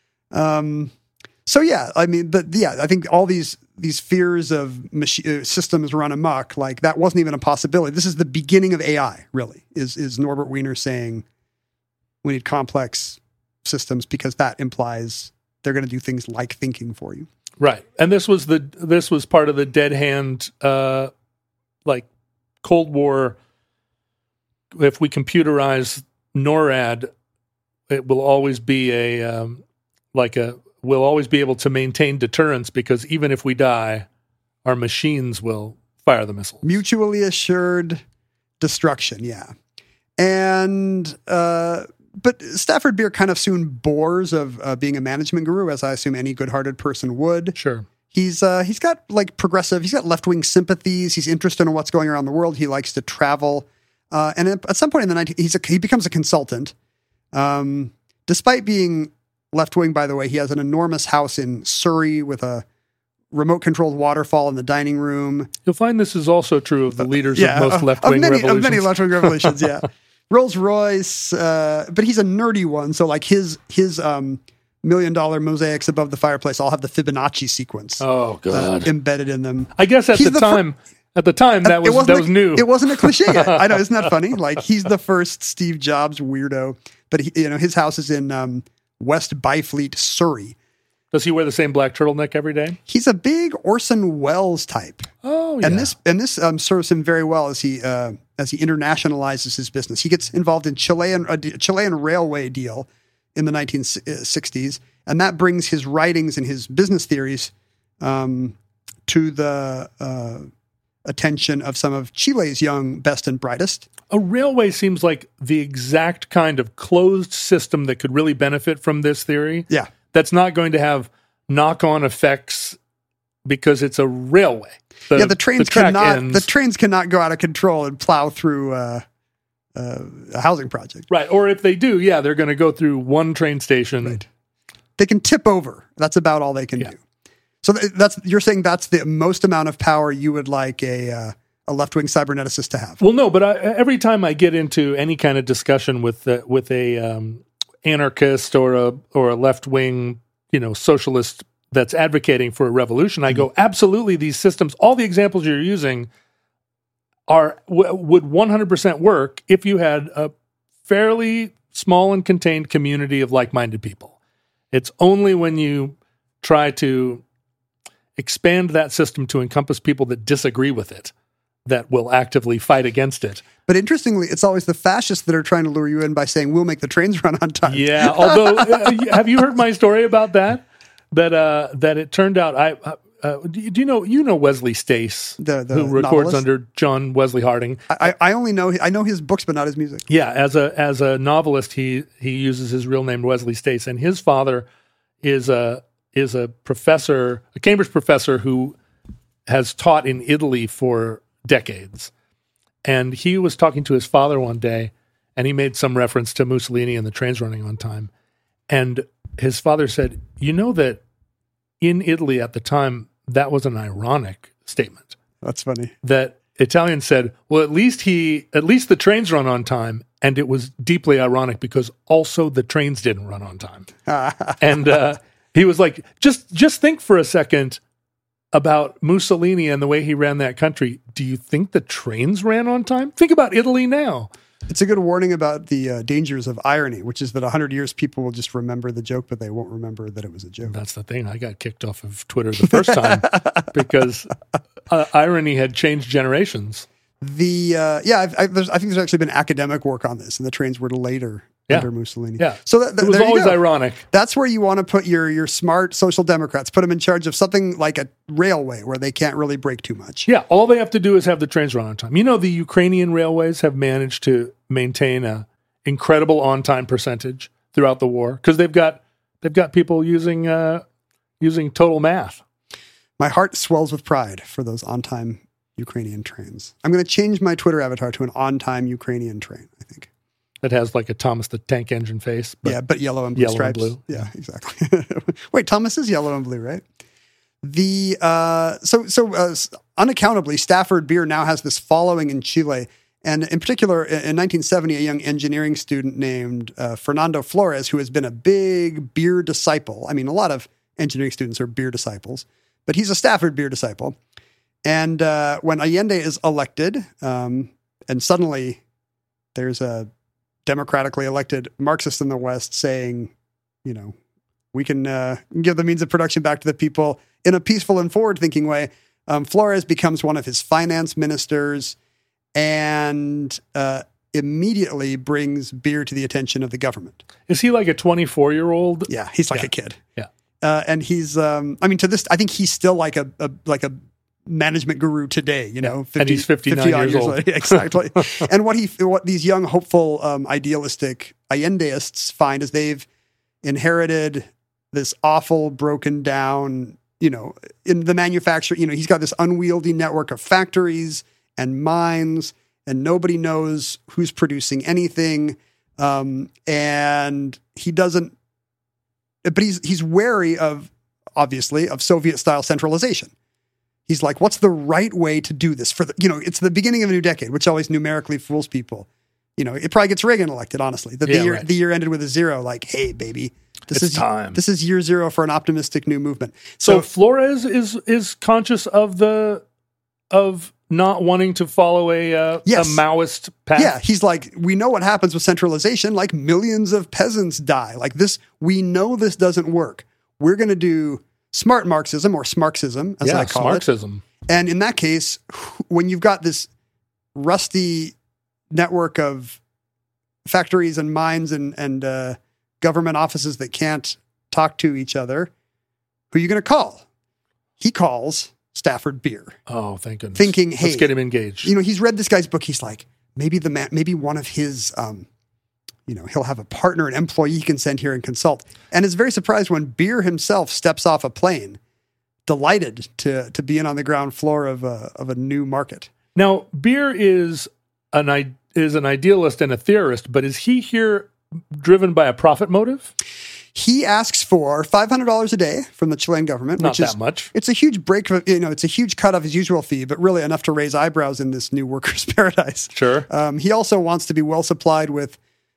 Um, so yeah, I mean, but yeah, I think all these these fears of machi- uh, systems run amok, like that wasn't even a possibility. This is the beginning of A I. Really, is is Norbert Wiener saying we need complex systems because that implies they're going to do things like thinking for you. Right, and this was the this was part of the dead hand, uh, like Cold War. If we computerize NORAD, it will always be a um, like a we'll always be able to maintain deterrence because even if we die, our machines will fire the missiles. Mutually assured destruction, yeah. And uh, but Stafford Beer kind of soon bores of uh, being a management guru, as I assume any good-hearted person would. Sure. He's uh, he's got like progressive. He's got left-wing sympathies. He's interested in what's going around the world. He likes to travel. Uh, and at some point in the nineties, he's a, he becomes a consultant. Um, despite being left-wing, by the way, he has an enormous house in Surrey with a remote-controlled waterfall in the dining room. You'll find this is also true of the leaders Yeah, of most uh, left-wing of many, revolutions. Of many left-wing revolutions, yeah. Rolls-Royce, uh, but he's a nerdy one. So like his his um, million-dollar mosaics above the fireplace all have the Fibonacci sequence Oh, uh, God. embedded in them. I guess at He's the the fir- time, at the time that was It wasn't that a- was new. It wasn't a cliche yet. I know, isn't that funny? Like he's the first Steve Jobs weirdo, but he, you know his house is in um, West Byfleet, Surrey. Does he wear the same black turtleneck every day? He's a big Orson Welles type. Oh, yeah. And this and this um, serves him very well as he uh, as he internationalizes his business. He gets involved in Chilean a Chilean railway deal in the nineteen sixties, and that brings his writings and his business theories um, to the uh, attention of some of Chile's young best and brightest. A railway seems like the exact kind of closed system that could really benefit from this theory. Yeah, That's not going to have knock-on effects because it's a railway. The, yeah. The trains track cannot ends. the trains cannot go out of control and plow through uh, uh, a housing project. Right, or if they do, yeah, they're going to go through one train station. Right. They can tip over. That's about all they can Yeah. do. So th- that's you're saying that's the most amount of power you would like a uh, a left wing cyberneticist to have. Well, no, but I, every time I get into any kind of discussion with uh, with a um, anarchist or a or a left wing, you know, socialist that's advocating for a revolution, I go, absolutely, these systems, all the examples you're using are w- would one hundred percent work if you had a fairly small and contained community of like-minded people. It's only when you try to expand that system to encompass people that disagree with it that will actively fight against it. But interestingly, it's always the fascists that are trying to lure you in by saying, we'll make the trains run on time. Yeah, although, uh, have you heard my story about that? That uh, that it turned out, I uh, do you do you know you know Wesley Stace, The- the who records novelist? under John Wesley Harding. I, I only know, I know his books, but not his music. Yeah, as a as a novelist, he he uses his real name Wesley Stace, and his father is a is a professor, a Cambridge professor who has taught in Italy for decades. And he was talking to his father one day, and he made some reference to Mussolini and the trains running on time. And his father said, "You know that in Italy at the time, that was an ironic statement." That's funny. That Italians said, well, at least he, at least the trains run on time. And it was deeply ironic because also the trains didn't run on time. and uh, he was like, just, just think for a second about Mussolini and the way he ran that country. Do you think the trains ran on time? Think about Italy now. It's a good warning about the uh, dangers of irony, which is that a hundred years people will just remember the joke, but they won't remember that it was a joke. That's the thing. I got kicked off of Twitter the first time because uh, irony had changed generations. The uh, yeah, I've, I, there's, I think there's actually been academic work on this, and the trains were later Yeah. under Mussolini. Yeah. So that, It was there you always go. ironic. That's where you want to put your your smart social democrats. Put them in charge of something like a railway where they can't really break too much. Yeah, all they have to do is have the trains run on time. You know, the Ukrainian railways have managed to maintain a incredible on-time percentage throughout the war because they've got they've got people using uh, using total math. My heart swells with pride for those on-time Ukrainian trains. I'm going to change my Twitter avatar to an on-time Ukrainian train, I think. It has like a Thomas the Tank Engine face. But yeah, but yellow and blue yellow and stripes. blue. Yeah, exactly. Wait, Thomas is yellow and blue, right? The uh, so so uh, unaccountably, Stafford beer now has this following in Chile, and in particular, in nineteen seventy, a young engineering student named uh, Fernando Flores, who has been a big beer disciple. I mean, a lot of engineering students are beer disciples, but he's a Stafford beer disciple. And uh, when Allende is elected, um, and suddenly there's a democratically elected Marxist in the West saying, you know, we can uh, give the means of production back to the people in a peaceful and forward-thinking way. Um, Flores becomes one of his finance ministers and uh, immediately brings beer to the attention of the government. Is he like a twenty-four-year-old? Yeah, he's like Yeah. a kid. Yeah. Uh, and he's, um, I mean, to this, I think he's still like a, a like a management guru today, you know, And he's fifty-nine odd years old. later. Exactly. And what he, what these young, hopeful, um, idealistic Allendeists find is they've inherited this awful, broken down, you know, in the manufacture, you know, he's got this unwieldy network of factories and mines, and nobody knows who's producing anything. Um, and he doesn't, but he's, he's wary of, obviously, of Soviet style centralization. He's like, what's the right way to do this for the, you know, it's the beginning of a new decade, which always numerically fools people. You know, it probably gets Reagan elected, honestly. The, the Yeah, year, right. the year ended with a zero, like, hey, baby, this It's is time. This is year zero for an optimistic new movement. So So, Flores is is conscious of the of not wanting to follow a uh, Yes. a Maoist path. yeah, he's like, we know what happens with centralization. Like millions of peasants die. Like this, we know this doesn't work. We're going to do smart Marxism or Smarxism, as yeah, I call it. Marxism. And in that case, when you've got this rusty network of factories and mines and, and uh, government offices that can't talk to each other, who are you going to call? He calls Stafford Beer, Oh, thank goodness. thinking, hey, let's get him engaged. you know, he's read this guy's book. He's like, maybe the man, maybe one of his, um, you know, he'll have a partner, an employee he can send here and consult. And is very surprised when Beer himself steps off a plane, delighted to to be in on the ground floor of a of a new market. Now, Beer is an i- is an idealist and a theorist, but is he here driven by a profit motive? He asks for five hundred dollars a day from the Chilean government, Not which that is much. It's a huge break. You know, it's a huge cut of his usual fee, but really enough to raise eyebrows in this new workers' paradise. Sure. Um, he also wants to be well supplied with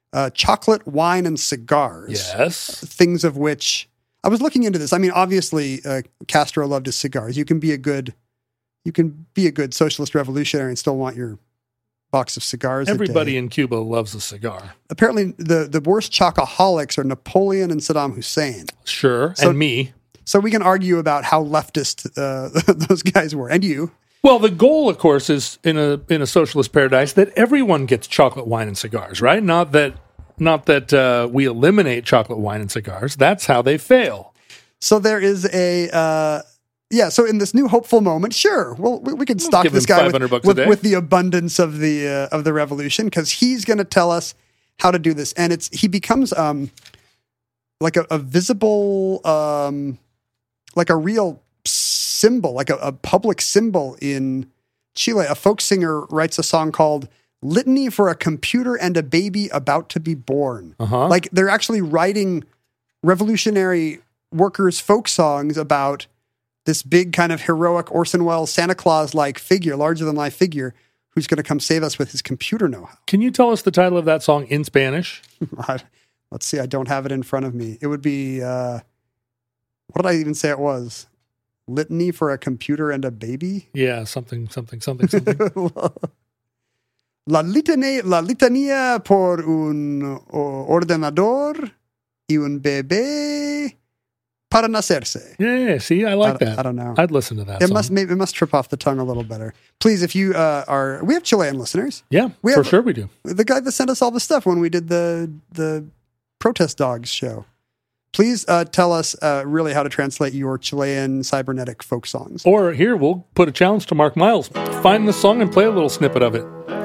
uh, chocolate, wine, and cigars. Yes. Things of which I was looking into this. I mean, obviously, uh, Castro loved his cigars. You can be a good, you can be a good socialist revolutionary and still want your box of cigars. Everybody a day. in Cuba loves a cigar. Apparently, the the worst chocoholics are Napoleon and Saddam Hussein. Sure, So- and me. So we can argue about how leftist uh, those guys were, and you. Well, the goal, of course, is in a in a socialist paradise that everyone gets chocolate, wine, and cigars, right? Not that not that uh, we eliminate chocolate, wine, and cigars. That's how they fail. So there is a, uh, yeah, so in this new hopeful moment, sure, well, we, we can stock give this him guy five hundred with, bucks a with, day. with the abundance of the uh, of the revolution, because he's going to tell us how to do this. And it's he becomes um, like a, a visible, um, like a real symbol, like a, a public symbol in Chile. A folk singer writes a song called Litany for a Computer and a Baby About to be Born. Uh-huh. Like they're actually writing revolutionary workers' folk songs about this big kind of heroic Orson Welles Santa Claus-like figure, larger-than-life figure, who's going to come save us with his computer know-how. Can you tell us the title of that song in Spanish? Let's see. I don't have it in front of me. It would be, uh, what did I even say it was? Litany for a Computer and a Baby? Yeah, something, something, something, something. La litania, la litania por un o- ordenador y un bebé para nacerse. Yeah, see, I like I don't- that. I don't know. I'd listen to that It song. must maybe it must trip off the tongue a little better. Please, if you uh, are, we have Chilean listeners. yeah, we for have- sure we do. The guy that sent us all the stuff when we did the the protest dogs show. Please uh, tell us uh, really how to translate your Chilean cybernetic folk songs. Or here, we'll put a challenge to Mark Miles. Find the song and play a little snippet of it.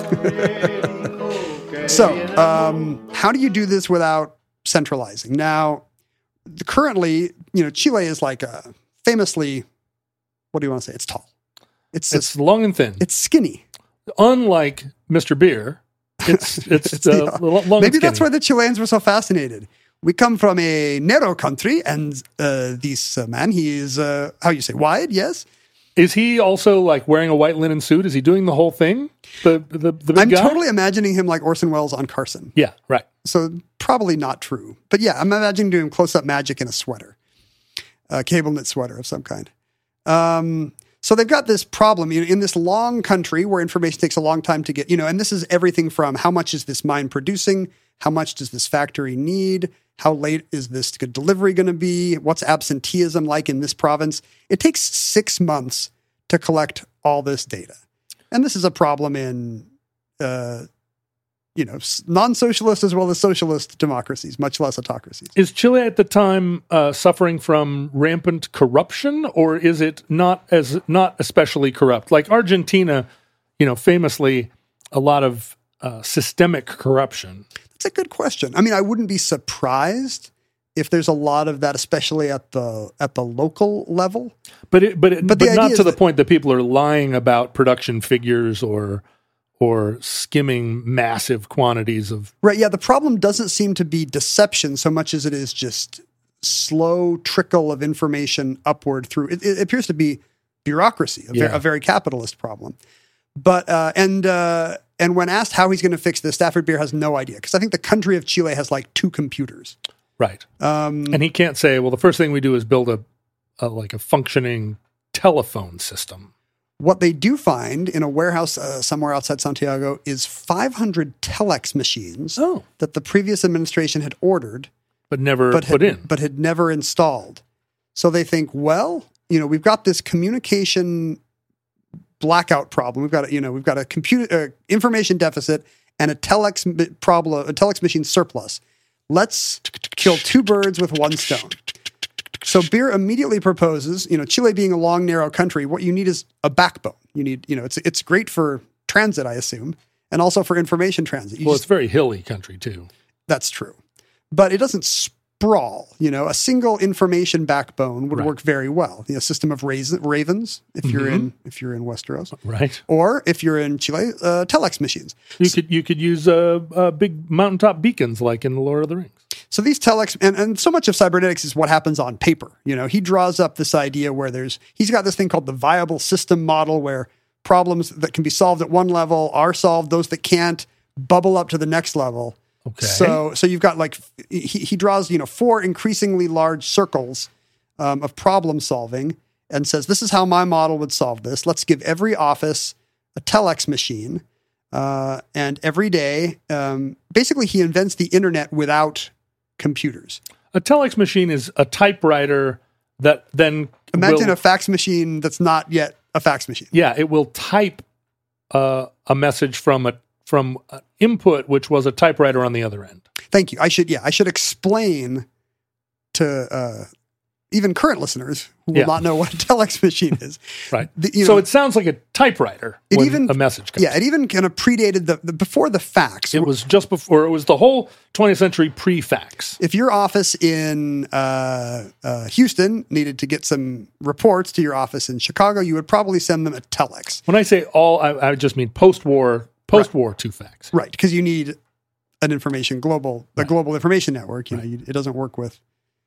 So, um, how do you do this without centralizing? Now, the- currently, you know, Chile is like a famously, what do you want to say? It's tall. It's It's long and thin. it's skinny. Unlike Mister Beer, it's it's, It's uh, the- lo- long Maybe and that's why skinny. the Chileans were so fascinated. We come from a narrow country, and uh, this uh, man, he is, uh, how you say, wide, yes? Is he also like wearing a white linen suit? Is he doing the whole thing? The the, the big I'm guy? totally imagining him like Orson Welles on Carson. Yeah, right. So probably not true. But yeah, I'm imagining doing close-up magic in a sweater, a cable knit sweater of some kind. Um, so they've got this problem you know, in this long country where information takes a long time to get, you know, and this is everything from how much is this mine producing? How much does this factory need? How late is this delivery going to be? What's absenteeism like in this province? It takes six months to collect all this data. And this is a problem in, uh, you know, s- non-socialist as well as socialist democracies, much less autocracies. Is Chile at the time uh, suffering from rampant corruption, or is it not as not especially corrupt? Like Argentina, you know, famously a lot of uh, systemic corruption. That's a good question. I mean, I wouldn't be surprised if there's a lot of that, especially at the at the local level. But it, but it, But but, the not idea to is the that- point that people are lying about production figures or or skimming massive quantities of. Right. Yeah. The problem doesn't seem to be deception so much as it is just slow trickle of information upward through. It, it appears to be bureaucracy, a, Yeah. ver- a very capitalist problem. But uh, and uh, and when asked how he's going to fix this, Stafford Beer has no idea because I think the country of Chile has like two computers. Right. Um, And he can't say, well, the first thing we do is build a, a like a functioning telephone system. What they do find in a warehouse uh, somewhere outside Santiago is five hundred telex machines Oh. that the previous administration had ordered But never but put had, in. but had never installed. So they think, well, you know, we've got this communication blackout problem. We've got, a, you know, we've got a computer uh, information deficit and a telex m- problem, a telex machine surplus. Let's kill two birds with one stone. So Beer immediately proposes, you know, Chile being a long, narrow country, what you need is a backbone. You need, you know, it's it's great for transit, I assume, and also for information transit. You Well, just- it's very hilly country too. that's true. But it doesn't sprawl. You know, a single information backbone would Right. work very well. You know, a system of rais- ravens, if you're in if you're in Westeros, Right. or if you're in Chile, uh, telex machines. You could you could use uh, uh, big mountaintop beacons like in the Lord of the Rings. So these telex, and, and so much of cybernetics is what happens on paper. You know, he draws up this idea where there's, he's got this thing called the viable system model where problems that can be solved at one level are solved. Those that can't bubble up to the next level. Okay. So, so you've got like he, he draws, you know, four increasingly large circles um, of problem solving, and says, "This is how my model would solve this. Let's give every office a telex machine, uh, and every day, um, basically, he invents the internet without computers. A telex machine is a typewriter that then Imagine will, a fax machine that's not yet a fax machine. yeah, it will type uh, a message from a from an input, which was a typewriter on the other end. Thank you. I should, yeah, I should explain to uh, even current listeners who will Yeah. not know what a telex machine is. Right. The- you so know, it sounds like a typewriter It when even- a message comes. Yeah, it even kind of predated the, the before the fax. It was just before, it was the whole twentieth century pre-fax. If your office in uh, uh, Houston needed to get some reports to your office in Chicago, you would probably send them a telex. When I say all, I, I just mean post-war, post-war two fax. Right, because you need an information global, a global information network. You know, you, it doesn't work with.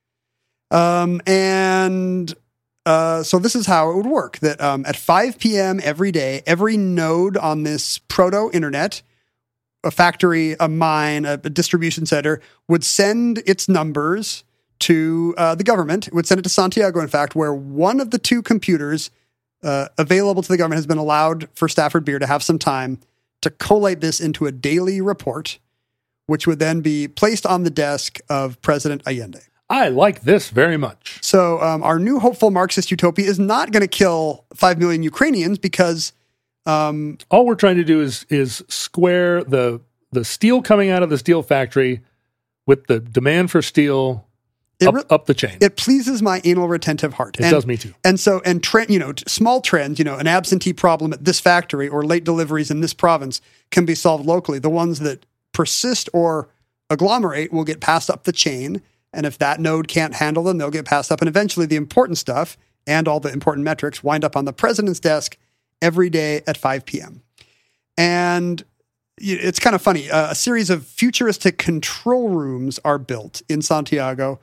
Um, and uh, so this is how it would work: that um, at five p.m. every day, every node on this proto-internet, a factory, a mine, a, a distribution center, would send its numbers to uh, the government. It would send it to Santiago, in fact, where one of the two computers uh, available to the government has been allowed for Stafford Beer to have some time to collate this into a daily report, which would then be placed on the desk of President Allende. I like this very much. So um, our new hopeful Marxist utopia is not going to kill five million Ukrainians because um, All we're trying to do is is square the the steel coming out of the steel factory with the demand for steel it, up, re- up the chain. it pleases my anal retentive heart. It does me too. And so, and trend, you know, t- small trends, you know, an absentee problem at this factory or late deliveries in this province can be solved locally. The ones that persist or agglomerate will get passed up the chain. And if that node can't handle them, they'll get passed up. And eventually the important stuff and all the important metrics wind up on the president's desk every day at five p.m. And y- it's kind of funny. Uh, a series of futuristic control rooms are built in Santiago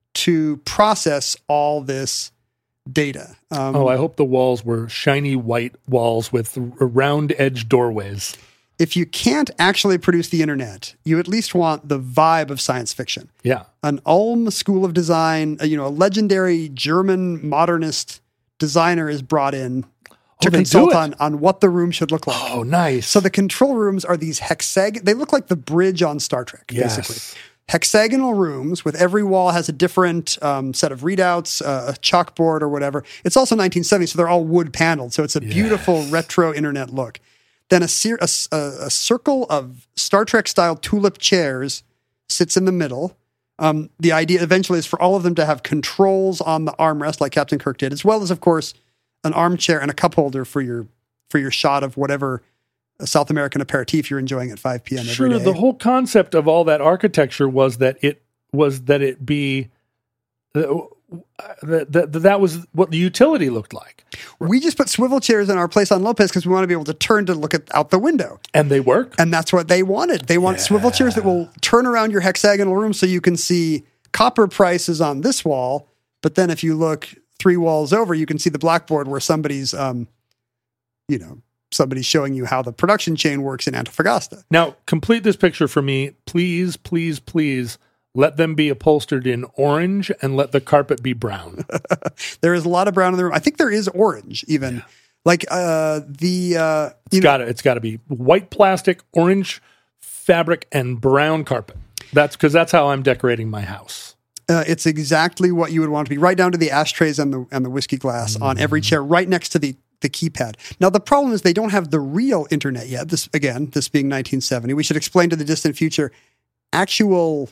to process all this data. Um, Oh, I hope the walls were shiny white walls with r- round edge doorways. if you can't actually produce the internet, you at least want the vibe of science fiction. Yeah. An Ulm School of Design, uh, you know, a legendary German modernist designer is brought in to Oh, they consult do it? on, on what the room should look like. Oh, nice. So the control rooms are these hexag. They look like the bridge on Star Trek, Yes. basically. Hexagonal rooms with every wall has a different um, set of readouts, uh, a chalkboard or whatever. It's also nineteen seventy, so they're all wood paneled. So it's a beautiful retro internet look. Then a, cir- a, a, a circle of Star Trek style tulip chairs sits in the middle. Um, the idea eventually is for all of them to have controls on the armrest, like Captain Kirk did, as well as, of course, an armchair and a cup holder for your for your shot of whatever South American aperitif you're enjoying at five p.m. every Sure, day. the whole concept of all that architecture was that it was that it be uh, that, that that was what the utility looked like, We just put swivel chairs in our place on Lopez because we want to be able to turn to look at out the window. and they work. And that's what they wanted. They want swivel chairs that will turn around your hexagonal room so you can see copper prices on this wall. But then if you look three walls over, you can see the blackboard where somebody's, um, you know, somebody's showing you how the production chain works in Antofagasta. Now, complete this picture for me, please, please, please. Let them be upholstered in orange and let the carpet be brown. There is a lot of brown in the room. I think there is orange even. Like uh, the... Uh, It's got to it's got to be white plastic, orange fabric, and brown carpet. That's because that's how I'm decorating my house. Uh, it's exactly what you would want to be, right down to the ashtrays and the and the whiskey glass on every chair, right next to the, the keypad. Now, the problem is they don't have the real internet yet. This, again, this being nineteen seventy. We should explain to the distant future, actual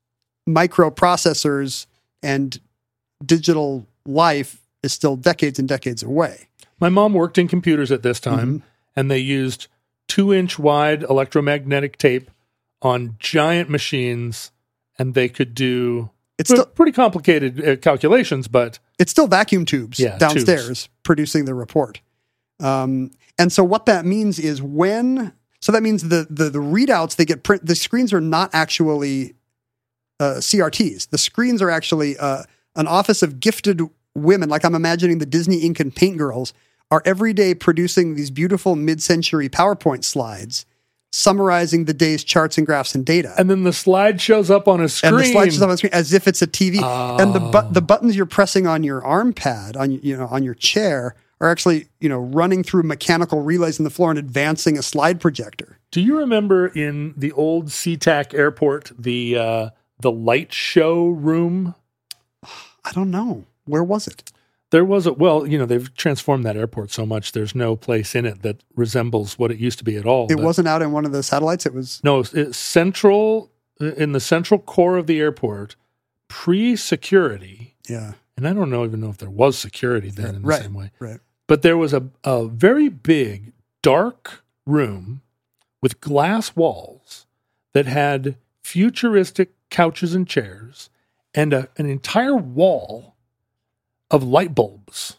microprocessors and digital life is still decades and decades away. My mom worked in computers at this time, and they used two-inch wide electromagnetic tape on giant machines, and they could do It's pre- still pretty complicated uh, calculations, but it's still vacuum tubes Yeah, downstairs tubes. producing the report. Um, and so what that means is when, so that means the, the, the readouts they get print, the screens are not actually uh, C R Ts. The screens are actually uh, an office of gifted women. Like I'm imagining the Disney ink and paint girls are every day producing these beautiful mid-century PowerPoint slides summarizing the day's charts and graphs and data. And then the slide shows up on a screen. And the slide shows up on the screen as if it's a T V. Oh. And the bu- the buttons you're pressing on your arm pad, on you know on your chair, are actually you know running through mechanical relays in the floor and advancing a slide projector. Do you remember in the old SeaTac airport the uh, the light show room? I don't know. Where was it? There was a, well, you know, they've transformed that airport so much, there's no place in it that resembles what it used to be at all. It but, wasn't out in one of the satellites? It was... No, it's central, in the central core of the airport, pre-security. Yeah. And I don't know even know if there was security then in the right, same way. Right. But there was a, a very big, dark room with glass walls that had futuristic couches and chairs and a, an entire wall of light bulbs.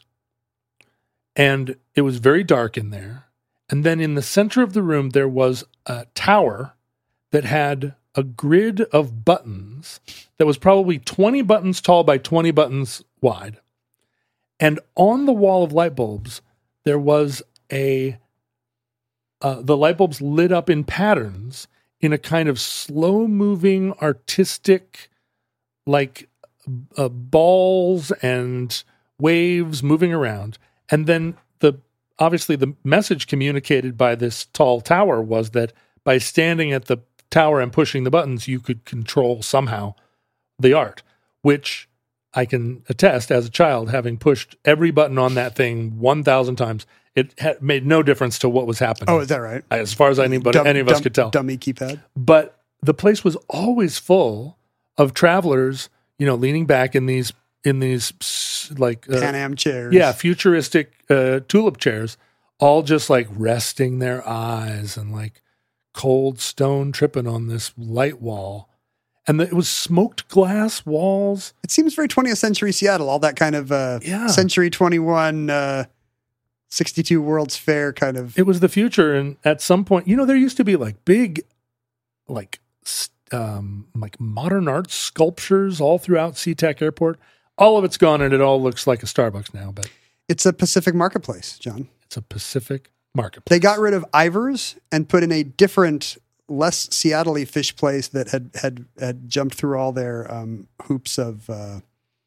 And it was very dark in there. And then in the center of the room, there was a tower that had a grid of buttons that was probably twenty buttons tall by twenty buttons wide. And on the wall of light bulbs, there was a, uh, the light bulbs lit up in patterns in a kind of slow moving, artistic, like uh, balls and waves moving around. And then the obviously the message communicated by this tall tower was that by standing at the tower and pushing the buttons, you could control somehow the art, which I can attest as a child, having pushed every button on that thing one thousand times. It had made no difference to what was happening. Oh, is that right? As far as anybody, Dumb, any of us dumb, could tell. Dummy keypad. But the place was always full of travelers, you know, leaning back in these in these like uh, Pan Am chairs. yeah, futuristic uh, tulip chairs, all just like resting their eyes and like cold stone tripping on this light wall. And the, it was smoked glass walls. It seems very twentieth century Seattle, all that kind of uh, Yeah. Century twenty-one, uh, sixty-two World's Fair kind of. It was the future. And at some point, you know, there used to be like big, like, s- um, like modern art sculptures all throughout SeaTac Airport. All of it's gone and it all looks like a Starbucks now, but It's a Pacific marketplace, John. it's a Pacific marketplace. They got rid of Ivers and put in a different, less Seattle-y fish place that had had had jumped through all their um, hoops of. Uh,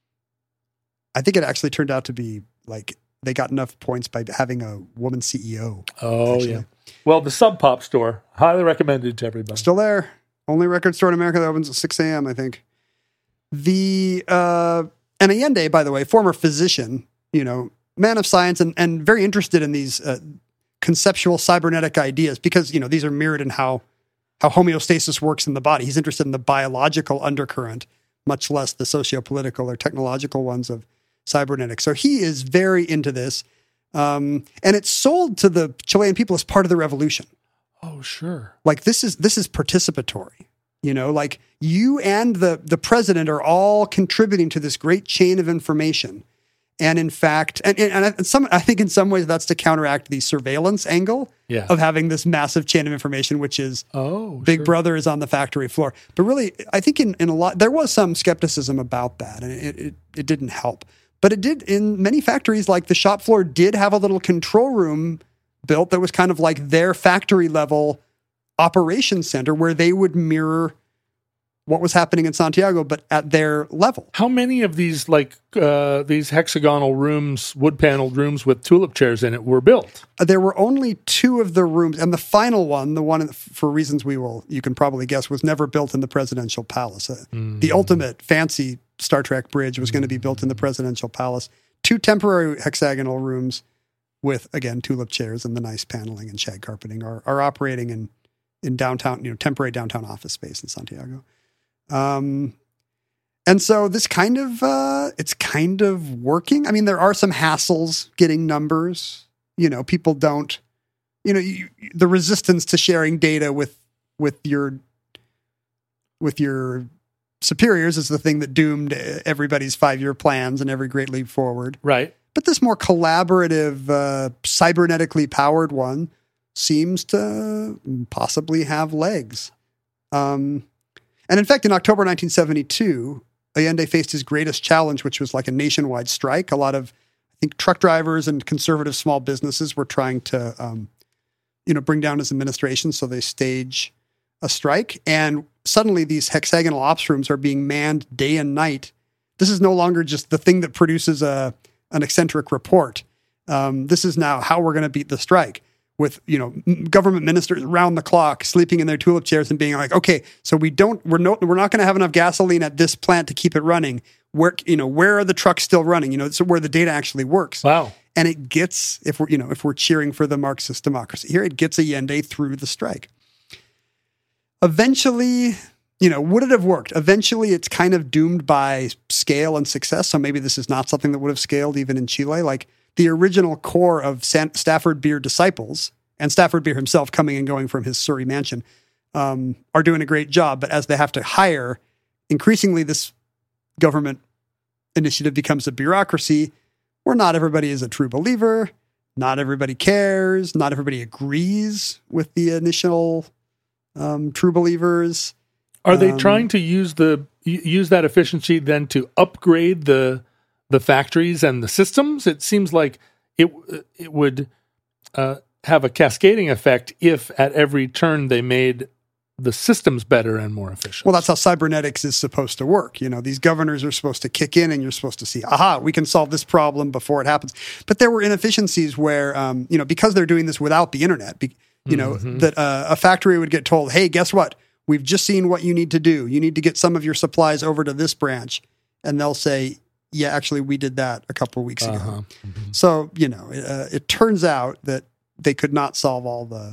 I think it actually turned out to be like they got enough points by having a woman C E O. Oh, actually. yeah. Well, the Sub Pop store, highly recommended to everybody. Still there. Only record store in America that opens at six a.m., I think. The uh, and Allende, by the way, former physician, you know, man of science and, and very interested in these uh, conceptual cybernetic ideas because, you know, these are mirrored in how how homeostasis works in the body. He's interested in the biological undercurrent, much less the sociopolitical or technological ones of cybernetics. So he is very into this. Um, and it's sold to the Chilean people as part of the revolution. Oh, sure. Like this is this is participatory. You know, like you and the the president are all contributing to this great chain of information. And in fact, and, and, and some, I think in some ways that's to counteract the surveillance angle Yeah. of having this massive chain of information, which is Oh, Big sure. Brother is on the factory floor. But really, I think in, in a lot, there was some skepticism about that, and it, it, it didn't help. But it did in many factories, like the shop floor did have a little control room built that was kind of like their factory level operations center where they would mirror what was happening in Santiago, but at their level. How many of these like uh, these hexagonal rooms, wood paneled rooms with tulip chairs in it, were built? Uh, There were only two of the rooms, and the final one, the one for reasons we will, you can probably guess, was never built in the presidential palace. Uh, Mm. The ultimate fancy Star Trek bridge was going to be built in the presidential palace. Two temporary hexagonal rooms with, again, tulip chairs and the nice paneling and shag carpeting are, are operating in, in downtown, you know, temporary downtown office space in Santiago. Um, and so this kind of, uh, it's kind of working. I mean, there are some hassles getting numbers. You know, people don't, you know, you, the resistance to sharing data with, with your, with your superiors is the thing that doomed everybody's five-year plans and every great leap forward. Right. But this more collaborative, uh, cybernetically powered one seems to possibly have legs. Um, and in fact, in October nineteen seventy-two, Allende faced his greatest challenge, which was like a nationwide strike. A lot of, I think, truck drivers and conservative small businesses were trying to, um, you know, bring down his administration. So they stage a strike, and suddenly these hexagonal ops rooms are being manned day and night. This is no longer just the thing that produces a an eccentric report. Um, this is now how we're going to beat the strike, with, you know, government ministers around the clock sleeping in their tulip chairs and being like, okay, so we don't, we're no, we're not going to have enough gasoline at this plant to keep it running. Where, you know, where are the trucks still running? You know, it's where the data actually works. Wow. And it gets, if we're, you know, if we're cheering for the Marxist democracy here, it gets Allende through the strike. Eventually, you know, would it have worked? Eventually, it's kind of doomed by scale and success. So maybe this is not something that would have scaled even in Chile. Like the original core of San- Stafford Beer disciples, and Stafford Beer himself coming and going from his Surrey mansion, um, are doing a great job. But as they have to hire, increasingly this government initiative becomes a bureaucracy where not everybody is a true believer, not everybody cares, not everybody agrees with the initial um, true believers. Are they Um, trying to use the use that efficiency then to upgrade the the factories and the systems? It seems like it it would uh, have a cascading effect if at every turn they made the systems better and more efficient. Well, that's how cybernetics is supposed to work. You know, these governors are supposed to kick in and you're supposed to see, aha, we can solve this problem before it happens. But there were inefficiencies where, um, you know, because they're doing this without the internet, be, you know, Mm-hmm. that uh, a factory would get told, hey, guess what? We've just seen what you need to do. You need to get some of your supplies over to this branch. And they'll say, yeah, actually, we did that a couple of weeks ago. Uh-huh. Mhm. So, you know, uh, it turns out that they could not solve all the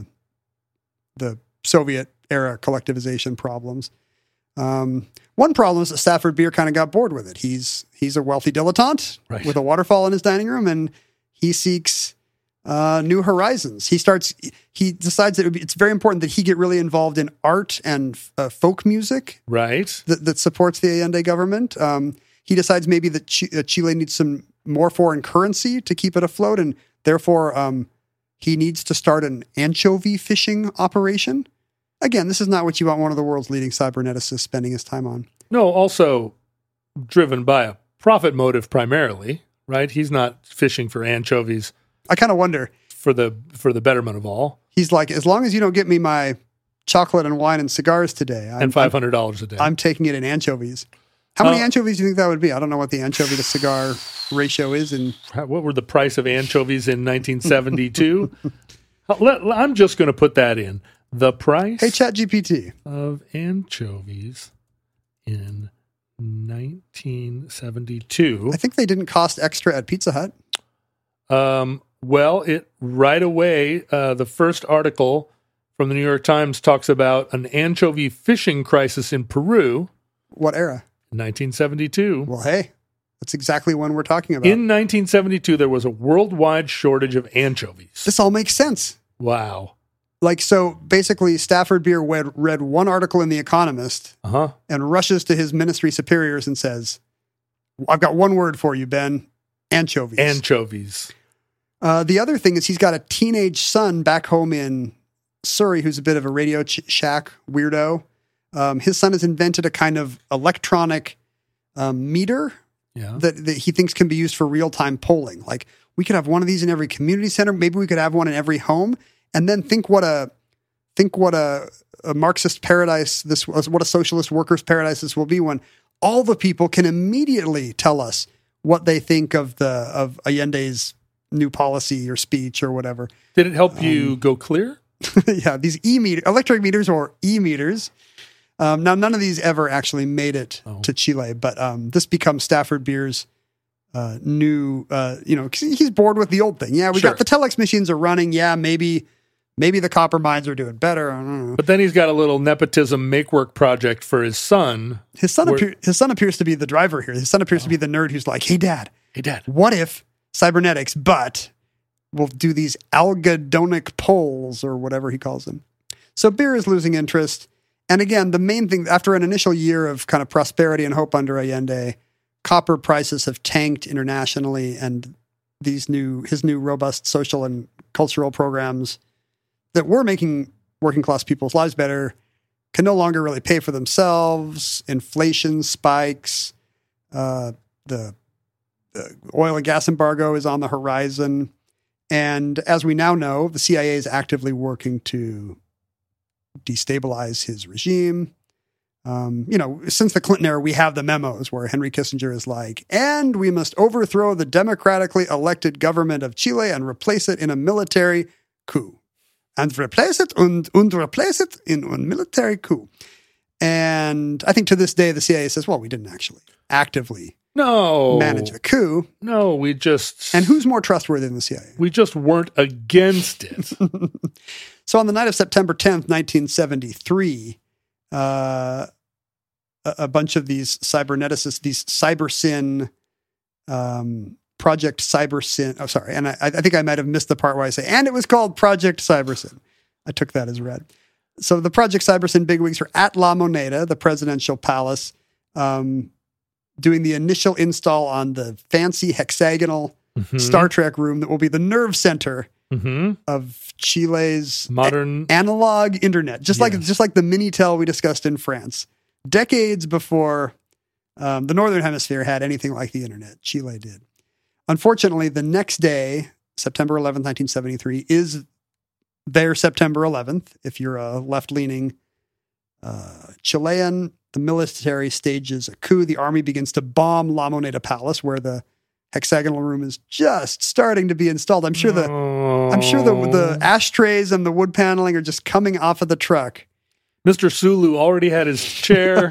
the Soviet era collectivization problems. Um, one problem is that Stafford Beer kind of got bored with it. He's he's a wealthy dilettante Right. with a waterfall in his dining room, and he seeks uh, new horizons. He starts. He decides that it would be, it's very important that he get really involved in art and uh, folk music Right. that, that supports the Allende government. Um, he decides maybe that Ch- uh, Chile needs some more foreign currency to keep it afloat, and therefore um, he needs to start an anchovy fishing operation. Again, this is not what you want one of the world's leading cyberneticists spending his time on. No, also driven by a profit motive primarily, right? He's not fishing for anchovies I kind of wonder. for the for the betterment of all, He's like, as long as you don't get me my chocolate and wine and cigars today, I'm, and five hundred dollars a day. I'm, I'm taking it in anchovies. How many Uh, anchovies do you think that would be? I don't know what the anchovy to cigar ratio is in What were the price of anchovies in nineteen seventy-two? Let- I'm just going to put that in. The price Hey, ChatGPT. of anchovies in nineteen seventy-two. I think they didn't cost extra at Pizza Hut. Um, well, it right away, uh, the first article from the New York Times talks about an anchovy fishing crisis in Peru What era? in nineteen seventy-two. Well, hey, that's exactly when we're talking about. In nineteen seventy-two, there was a worldwide shortage of anchovies. This all makes sense. Wow. Like, so basically, Stafford Beer read, read one article in The Economist Uh-huh. and rushes to his ministry superiors and says, I've got one word for you, Ben. Anchovies. Anchovies. Uh, the other thing is he's got a teenage son back home in Surrey who's a bit of a Radio ch- Shack weirdo. Um, his son has invented a kind of electronic um, meter Yeah. that, that he thinks can be used for real-time polling. Like, we could have one of these in every community center. Maybe we could have one in every home. And then think what a think what a, a Marxist paradise this was, what a socialist workers' paradise this will be when all the people can immediately tell us what they think of the of Allende's new policy or speech or whatever. Did it help you Um, go clear? Yeah, these e-meter, electric meters or e-meters. Um, now, none of these ever actually made it Oh. to Chile, but um, this becomes Stafford Beer's uh, new, uh, you know, 'cause he's bored with the old thing. Yeah, we Sure. got the telex machines are running. Yeah, maybe maybe the copper mines are doing better. I don't know. But then he's got a little nepotism make work project for his son. His son, Where- appear, his son appears to be the driver here. His son appears to be the nerd who's like, hey, Dad, Hey, Dad. what if cybernetics, but we'll do these algedonic poles or whatever he calls them. So Beer is losing interest. And again, the main thing, after an initial year of kind of prosperity and hope under Allende, copper prices have tanked internationally, and these new, his new robust social and cultural programs that were making working class people's lives better can no longer really pay for themselves. Inflation spikes. Uh, the, the oil and gas embargo is on the horizon. And as we now know, the C I A is actively working to destabilize his regime. Um, you know, since the Clinton era, we have the memos where Henry Kissinger is like, and we must overthrow the democratically elected government of Chile and replace it in a military coup. And replace it and, and replace it in a military coup. And I think to this day, the C I A says, well, we didn't actually actively no. manage a coup. No, we just... And who's more trustworthy than the C I A? We just weren't against it. So on the night of September tenth, nineteen seventy-three, uh, a, a bunch of these cyberneticists, these CyberSyn, um, Project CyberSyn, oh, sorry, and I, I think I might have missed the part where I say, and it was called Project CyberSyn. I took that as read. So the Project CyberSyn bigwigs are at La Moneda, the presidential palace, um, doing the initial install on the fancy hexagonal mm-hmm. Star Trek room that will be the nerve center mm-hmm. of Chile's modern a- analog internet, just yes. like just like the Minitel we discussed in France, decades before um, the Northern Hemisphere had anything like the internet. Chile did. Unfortunately, the next day, September eleventh, nineteen seventy-three, is their September eleventh. If you're a left-leaning uh, Chilean, the military stages a coup. The army begins to bomb La Moneda Palace, where the hexagonal room is just starting to be installed. I'm sure the oh. I'm sure the the ashtrays and the wood paneling are just coming off of the truck. Mister Sulu already had his chair.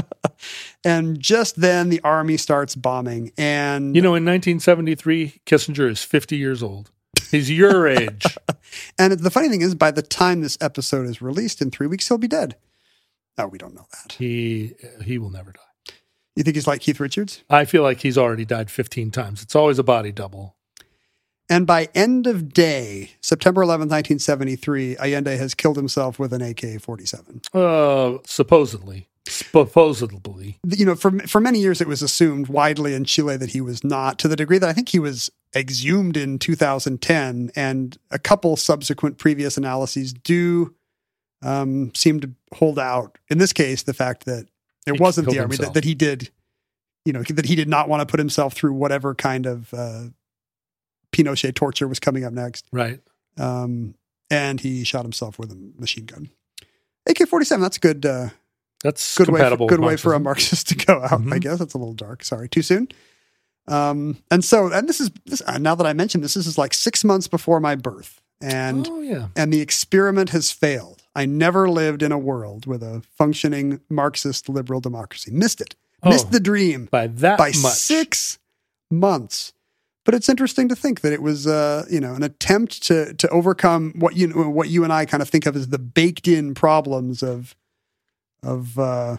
And just then the army starts bombing. And you know, in nineteen seventy-three, Kissinger is fifty years old. He's your age. And the funny thing is, by the time this episode is released in three weeks, he'll be dead. No, we don't know that. He he will never die. You think he's like Keith Richards? I feel like he's already died fifteen times. It's always a body double. And by end of day, September eleventh, nineteen seventy-three, Allende has killed himself with an A K forty-seven. Uh, supposedly. Supposedly. You know, for for many years it was assumed widely in Chile that he was not, to the degree that I think he was exhumed in two thousand ten, and a couple subsequent previous analyses do um, seem to hold out, in this case, the fact that it he wasn't the army, that, that he did, you know, that he did not want to put himself through whatever kind of uh, Pinochet torture was coming up next. Right. Um, and he shot himself with a machine gun. A K forty-seven, that's good. Uh, That's good way. For, good Marxism. way for a Marxist to go out. Mm-hmm. I guess that's a little dark. Sorry, too soon. Um, and so, and this is this, now that I mentioned this, this is like six months before my birth, and oh, yeah. and the experiment has failed. I never lived in a world with a functioning Marxist liberal democracy. Missed it. Oh, Missed the dream by that by much. six months. But it's interesting to think that it was, uh, you know, an attempt to to overcome what you what you and I kind of think of as the baked-in problems of. of uh,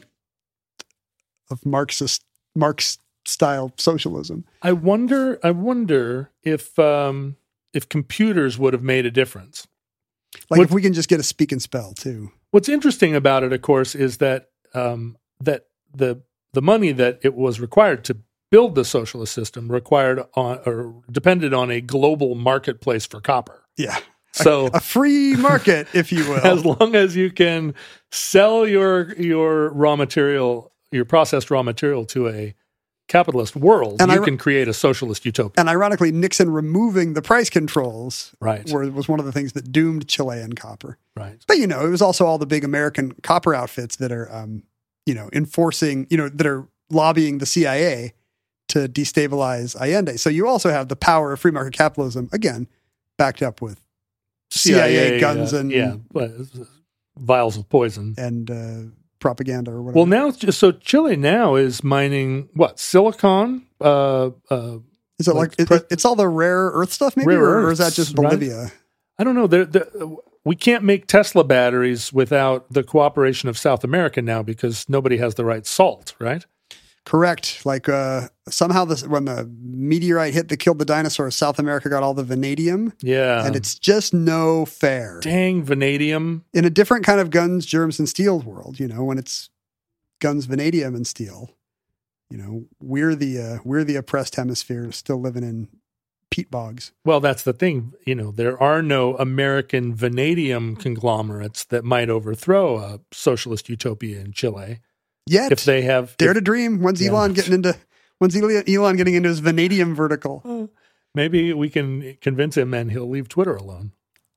of Marxist Marx style socialism. I wonder I wonder if um, if computers would have made a difference. Like what, if we can just get a speak and spell too. What's interesting about it, of course, is that um, that the the money that it was required to build the socialist system required on or depended on a global marketplace for copper. Yeah. So a, a free market, if you will. As long as you can sell your your raw material, your processed raw material to a capitalist world, and you I, can create a socialist utopia. And ironically, Nixon removing the price controls right. were, was one of the things that doomed Chilean copper. Right. But, you know, it was also all the big American copper outfits that are, um, you know, enforcing, you know, that are lobbying the C I A to destabilize Allende. So you also have the power of free market capitalism, again, backed up with C I A, C I A guns uh, and yeah, vials of poison and uh, propaganda or whatever. Well, now it's just, so Chile now is mining what silicon. Uh, uh, is it like, like pre- it, it's all the rare earth stuff, maybe, rare or, earths, or is that just Bolivia? Right? I don't know. They're, they're, we can't make Tesla batteries without the cooperation of South America now because nobody has the right salt, right? Correct. Like uh, somehow this, when the meteorite hit that killed the dinosaurs, South America got all the vanadium. Yeah. And it's just no fair. Dang, vanadium. In a different kind of guns, germs, and steel world, you know, when it's guns, vanadium, and steel, you know, we're the uh, we're the oppressed hemisphere still living in peat bogs. Well, that's the thing. You know, there are no American vanadium conglomerates that might overthrow a socialist utopia in Chile. Yet, if they have dare if, to dream. When's yeah. Elon getting into? When's Elon getting into his vanadium vertical? Maybe we can convince him and he'll leave Twitter alone.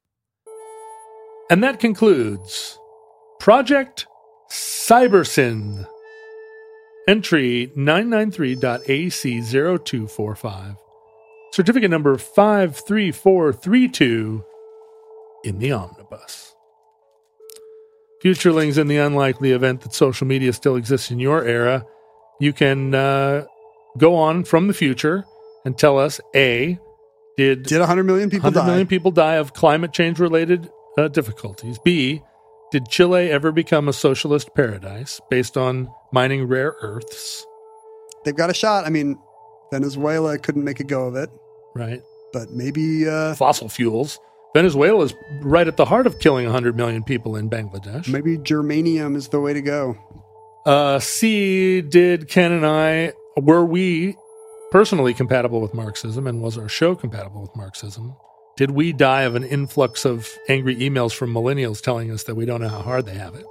And that concludes Project Cybersyn. Entry nine nine three dot A C zero two four five. Certificate number five three four three two in the omnibus. Futurelings, in the unlikely event that social media still exists in your era, you can uh, go on from the future and tell us, A, did, Did one hundred million people one hundred die? million people die of climate change-related uh, difficulties? B, did Chile ever become a socialist paradise based on mining rare earths? They've got a shot. I mean, Venezuela couldn't make a go of it, Right. but maybe uh, Fossil fuels. Venezuela is right at the heart of killing one hundred million people in Bangladesh. maybe germanium is the way to go. Uh, C, did Ken and I, were we personally compatible with Marxism, and was our show compatible with Marxism? Did we die of an influx of angry emails from millennials telling us that we don't know how hard they have it?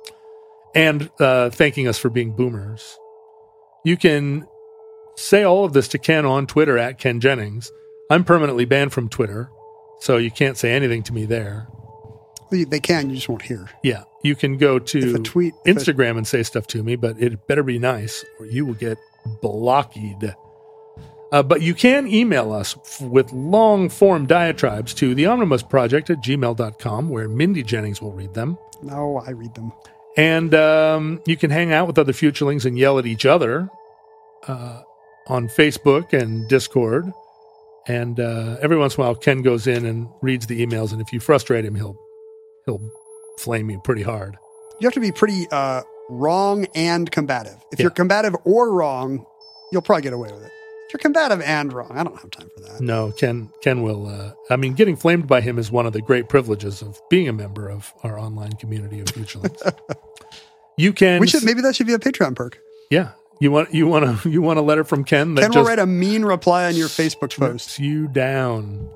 And uh, thanking us for being boomers. You can say all of this to Ken on Twitter at Ken Jennings. I'm permanently banned from Twitter, so you can't say anything to me there. They they can, you just won't hear. Yeah, you can go to If a tweet- if a- Instagram and say stuff to me, but it better be nice or you will get blocked. Uh, but you can email us f- with long-form diatribes to the omnibus project at gmail dot com, where Mindy Jennings will read them. No, I read them. And um, you can hang out with other futurelings and yell at each other uh, on Facebook and Discord. And uh, every once in a while, Ken goes in and reads the emails, and if you frustrate him, he'll he'll flame you pretty hard. You have to be pretty uh, wrong and combative. If Yeah. you're combative or wrong, you'll probably get away with it. If you're combative and wrong, I don't have time for that. No, Ken Ken will. Uh, I mean, getting flamed by him is one of the great privileges of being a member of our online community of futurelings. You can. We should maybe that should be a Patreon perk. Yeah. You want you want to you want a letter from Ken that Ken will just write a mean reply on your Facebook post. puts you down.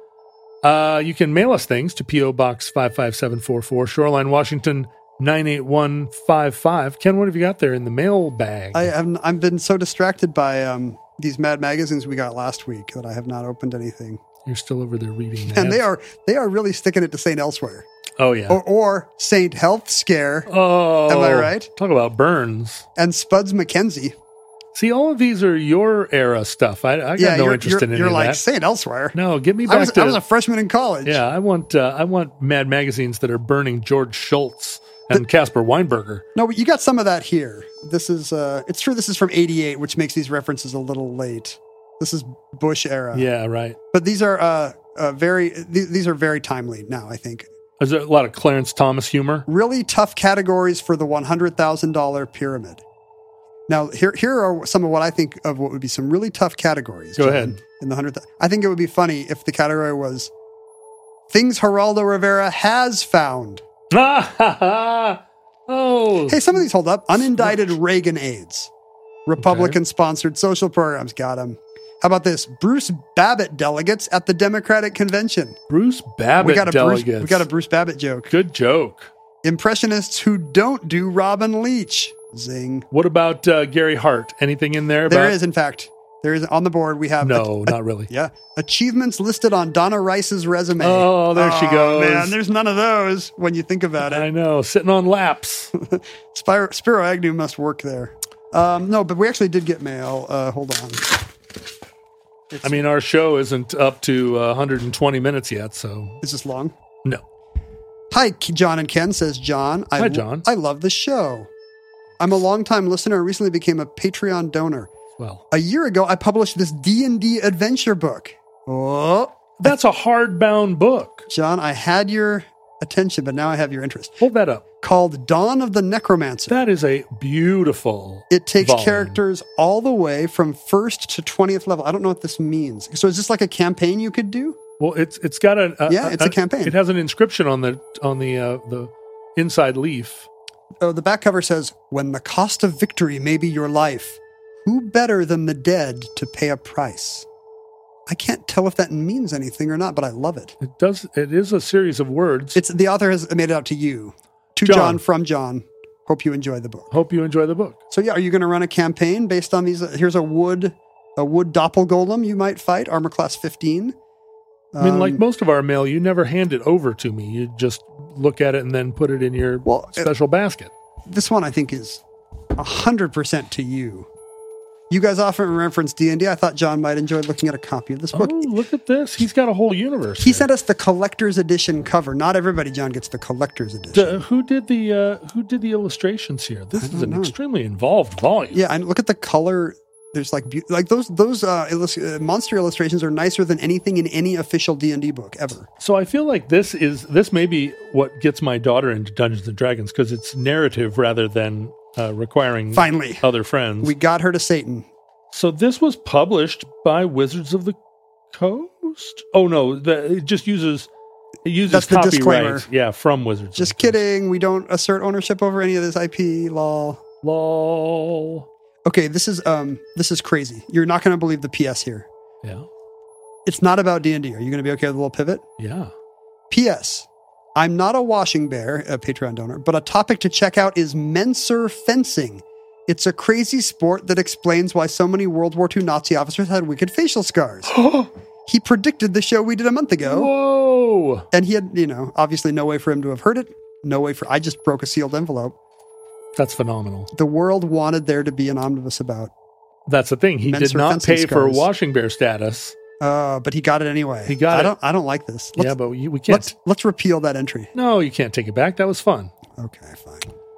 Uh, you can mail us things to P O Box five five seven four four, Shoreline, Washington nine eight one five five. Ken, what have you got there in the mail bag? I have I've been so distracted by um, these Mad magazines we got last week that I have not opened anything. You're still over there reading that. And they are they are really sticking it to Saint Elsewhere Oh yeah. or, or Saint Health Scare oh, Am I right? Talk about Burns. and Spuds McKenzie. See, all of these are your era stuff. I, I got Yeah, no you're, interest you're, in any you're of like that. Saint Elsewhere. No, get me I back was, to. I was a freshman in college. yeah, I want. Uh, I want Mad magazines that are burning George Schultz and Caspar Weinberger. No, but you got some of that here. This is, uh, it's true this is from eighty-eight, which makes these references a little late. This is Bush era. Yeah, right. But these are uh, uh, very, th- these are very timely now, I think. There's a lot of Clarence Thomas humor. Really tough categories for the one hundred thousand dollars pyramid. Now, here here are some of what I think of what would be some really tough categories. Go John, ahead. In the one hundred, I think it would be funny if the category was things Geraldo Rivera has found. Ah, ha, ha. Oh, Hey, some of these hold up. Unindicted Reagan aides. Republican-sponsored social programs. Got them. How about this? Bruce Babbitt delegates at the Democratic Convention. Bruce Babbitt We got a delegates. Bruce, we got a Bruce Babbitt joke. Good joke. Impressionists who don't do Robin Leach. Zing. What about uh, Gary Hart? Anything in there? There about- is, in fact. There is on the board. We have No, a- not really. yeah achievements listed on Donna Rice's resume. Oh, there she goes. Man, there's none of those when you think about I it. know, sitting on laps. Spiro, Spiro Agnew must work there. Um, no, but we actually did get mail. Uh, hold on. I mean, our show isn't up to uh, one hundred twenty minutes yet, so Is this long? no. Hi, K- John and Ken, says John. I, Hi, John. I love the show. I'm a longtime listener and recently became a Patreon donor. Well, A year ago, I published this D and D adventure book. Oh, that's a hardbound book. John, I had your attention, but now I have your interest. Hold that up. Called Dawn of the Necromancer. That is a beautiful. It takes volume. characters all the way from first to twentieth level. I don't know what this means. So is this like a campaign you could do? Well, it's it's got a, a Yeah, it's a campaign. It has an inscription on the on the uh, the inside leaf. Oh, the back cover says, "When the cost of victory may be your life, who better than the dead to pay a price?" I can't tell if that means anything or not, but I love it. It does. It is a series of words. It's the author has made it out to you, to John. John, from John. Hope you enjoy the book. Hope you enjoy the book. So yeah, are you going to run a campaign based on these? Here's a wood A wood doppelgolem you might fight, armor class fifteen. I mean, like Um, most of our mail, you never hand it over to me. You just look at it and then put it in your Well, it- special basket. This one I think is one hundred percent to you. You guys often reference D and D. I thought John might enjoy looking at a copy of this book. Oh, look at this. He's got a whole universe. He here. sent us the collector's edition cover. Not everybody, John, gets the collector's edition. The- who did the uh, who did the illustrations here? This I is don't an know. extremely involved volume. Yeah, and look at the color. There's like beau- like those those uh, illus- uh, monster illustrations are nicer than anything in any official D and D book ever. So I feel like this is this may be what gets my daughter into Dungeons and Dragons because it's narrative rather than uh, requiring Finally, other friends. we got her to Satan. So this was published by Wizards of the Coast. Oh no, the, it just uses it uses That's the copyright. disclaimer. Yeah, from Wizards. Just of the Coast. kidding. We don't assert ownership over any of this I P. Lol. Lol. Okay, this is um this is crazy. You're not going to believe the P S here. Yeah. It's not about D and D. Are you going to be okay with a little pivot? Yeah. P S. I'm not a washing bear, a Patreon donor, but a topic to check out is Menser fencing. It's a crazy sport that explains why so many World War Two Nazi officers had wicked facial scars. He predicted the show we did a month ago, Whoa. and he had, you know, obviously no way for him to have heard it. No way for, I just broke a sealed envelope. That's phenomenal. The world wanted there to be an omnibus about, That's the thing. He did Menser not fencing pay for scars. washing bear status. uh, but he got it anyway. He got I it. Don't, I don't like this. Let's, yeah, but we, we can't. let's, let's repeal that entry. No, you can't take it back. That was fun. Okay, fine.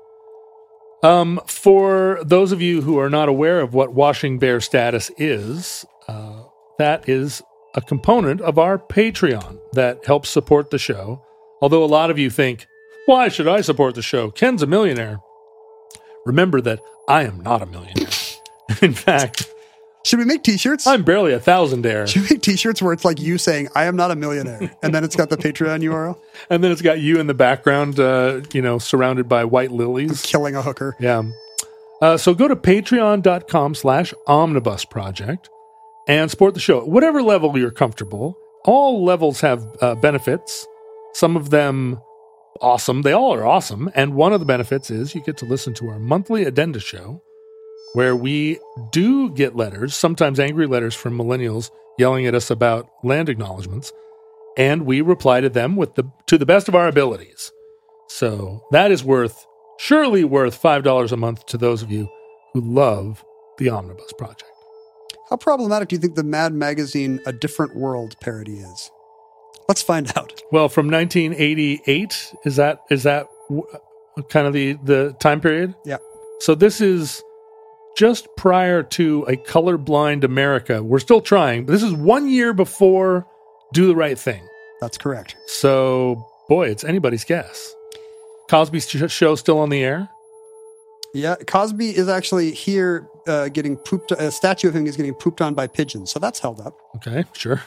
Um, for those of you who are not aware of what washing bear status is, uh, that is a component of our Patreon that helps support the show. Although a lot of you think, why should I support the show? Ken's a millionaire. Remember that I am not a millionaire. In fact, Should we make t-shirts? I'm barely a thousandaire. Should we make t-shirts where it's like you saying, I am not a millionaire? And then it's got the Patreon U R L? And then it's got you in the background, uh, you know, surrounded by white lilies. Killing a hooker. Yeah. Uh, so go to patreon.com slash omnibus project and support the show. At whatever level you're comfortable. All levels have uh, benefits. Some of them awesome. They all are awesome. And one of the benefits is you get to listen to our monthly addenda show where we do get letters, sometimes angry letters from millennials yelling at us about land acknowledgements. And we reply to them with the to the best of our abilities. So that is worth surely worth five dollars a month to those of you who love the Omnibus Project. How problematic do you think the Mad Magazine A Different World parody is? Let's find out. Well, from nineteen eighty-eight, is that is that w- kind of the, the time period? Yeah. So this is just prior to a colorblind America. We're still trying, but this is one year before Do the Right Thing. That's correct. So, boy, it's anybody's guess. Cosby's sh- show still on the air? Yeah, Cosby is actually here uh, getting pooped. A statue of him is getting pooped on by pigeons, so that's held up. Okay, sure.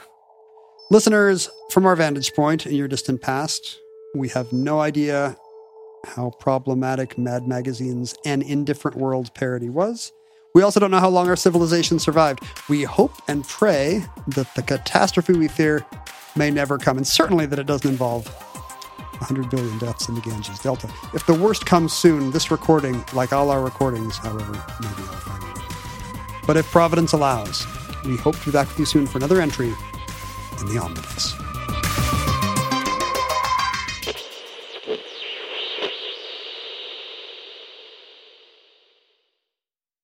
Listeners, from our vantage point in your distant past, we have no idea how problematic Mad Magazine's An Indifferent World parody was. We also don't know how long our civilization survived. We hope and pray that the catastrophe we fear may never come, and certainly that it doesn't involve one hundred billion deaths in the Ganges Delta. If the worst comes soon, this recording, like all our recordings, however, maybe I'll find it. But if Providence allows, we hope to be back with you soon for another entry in the Omnibus.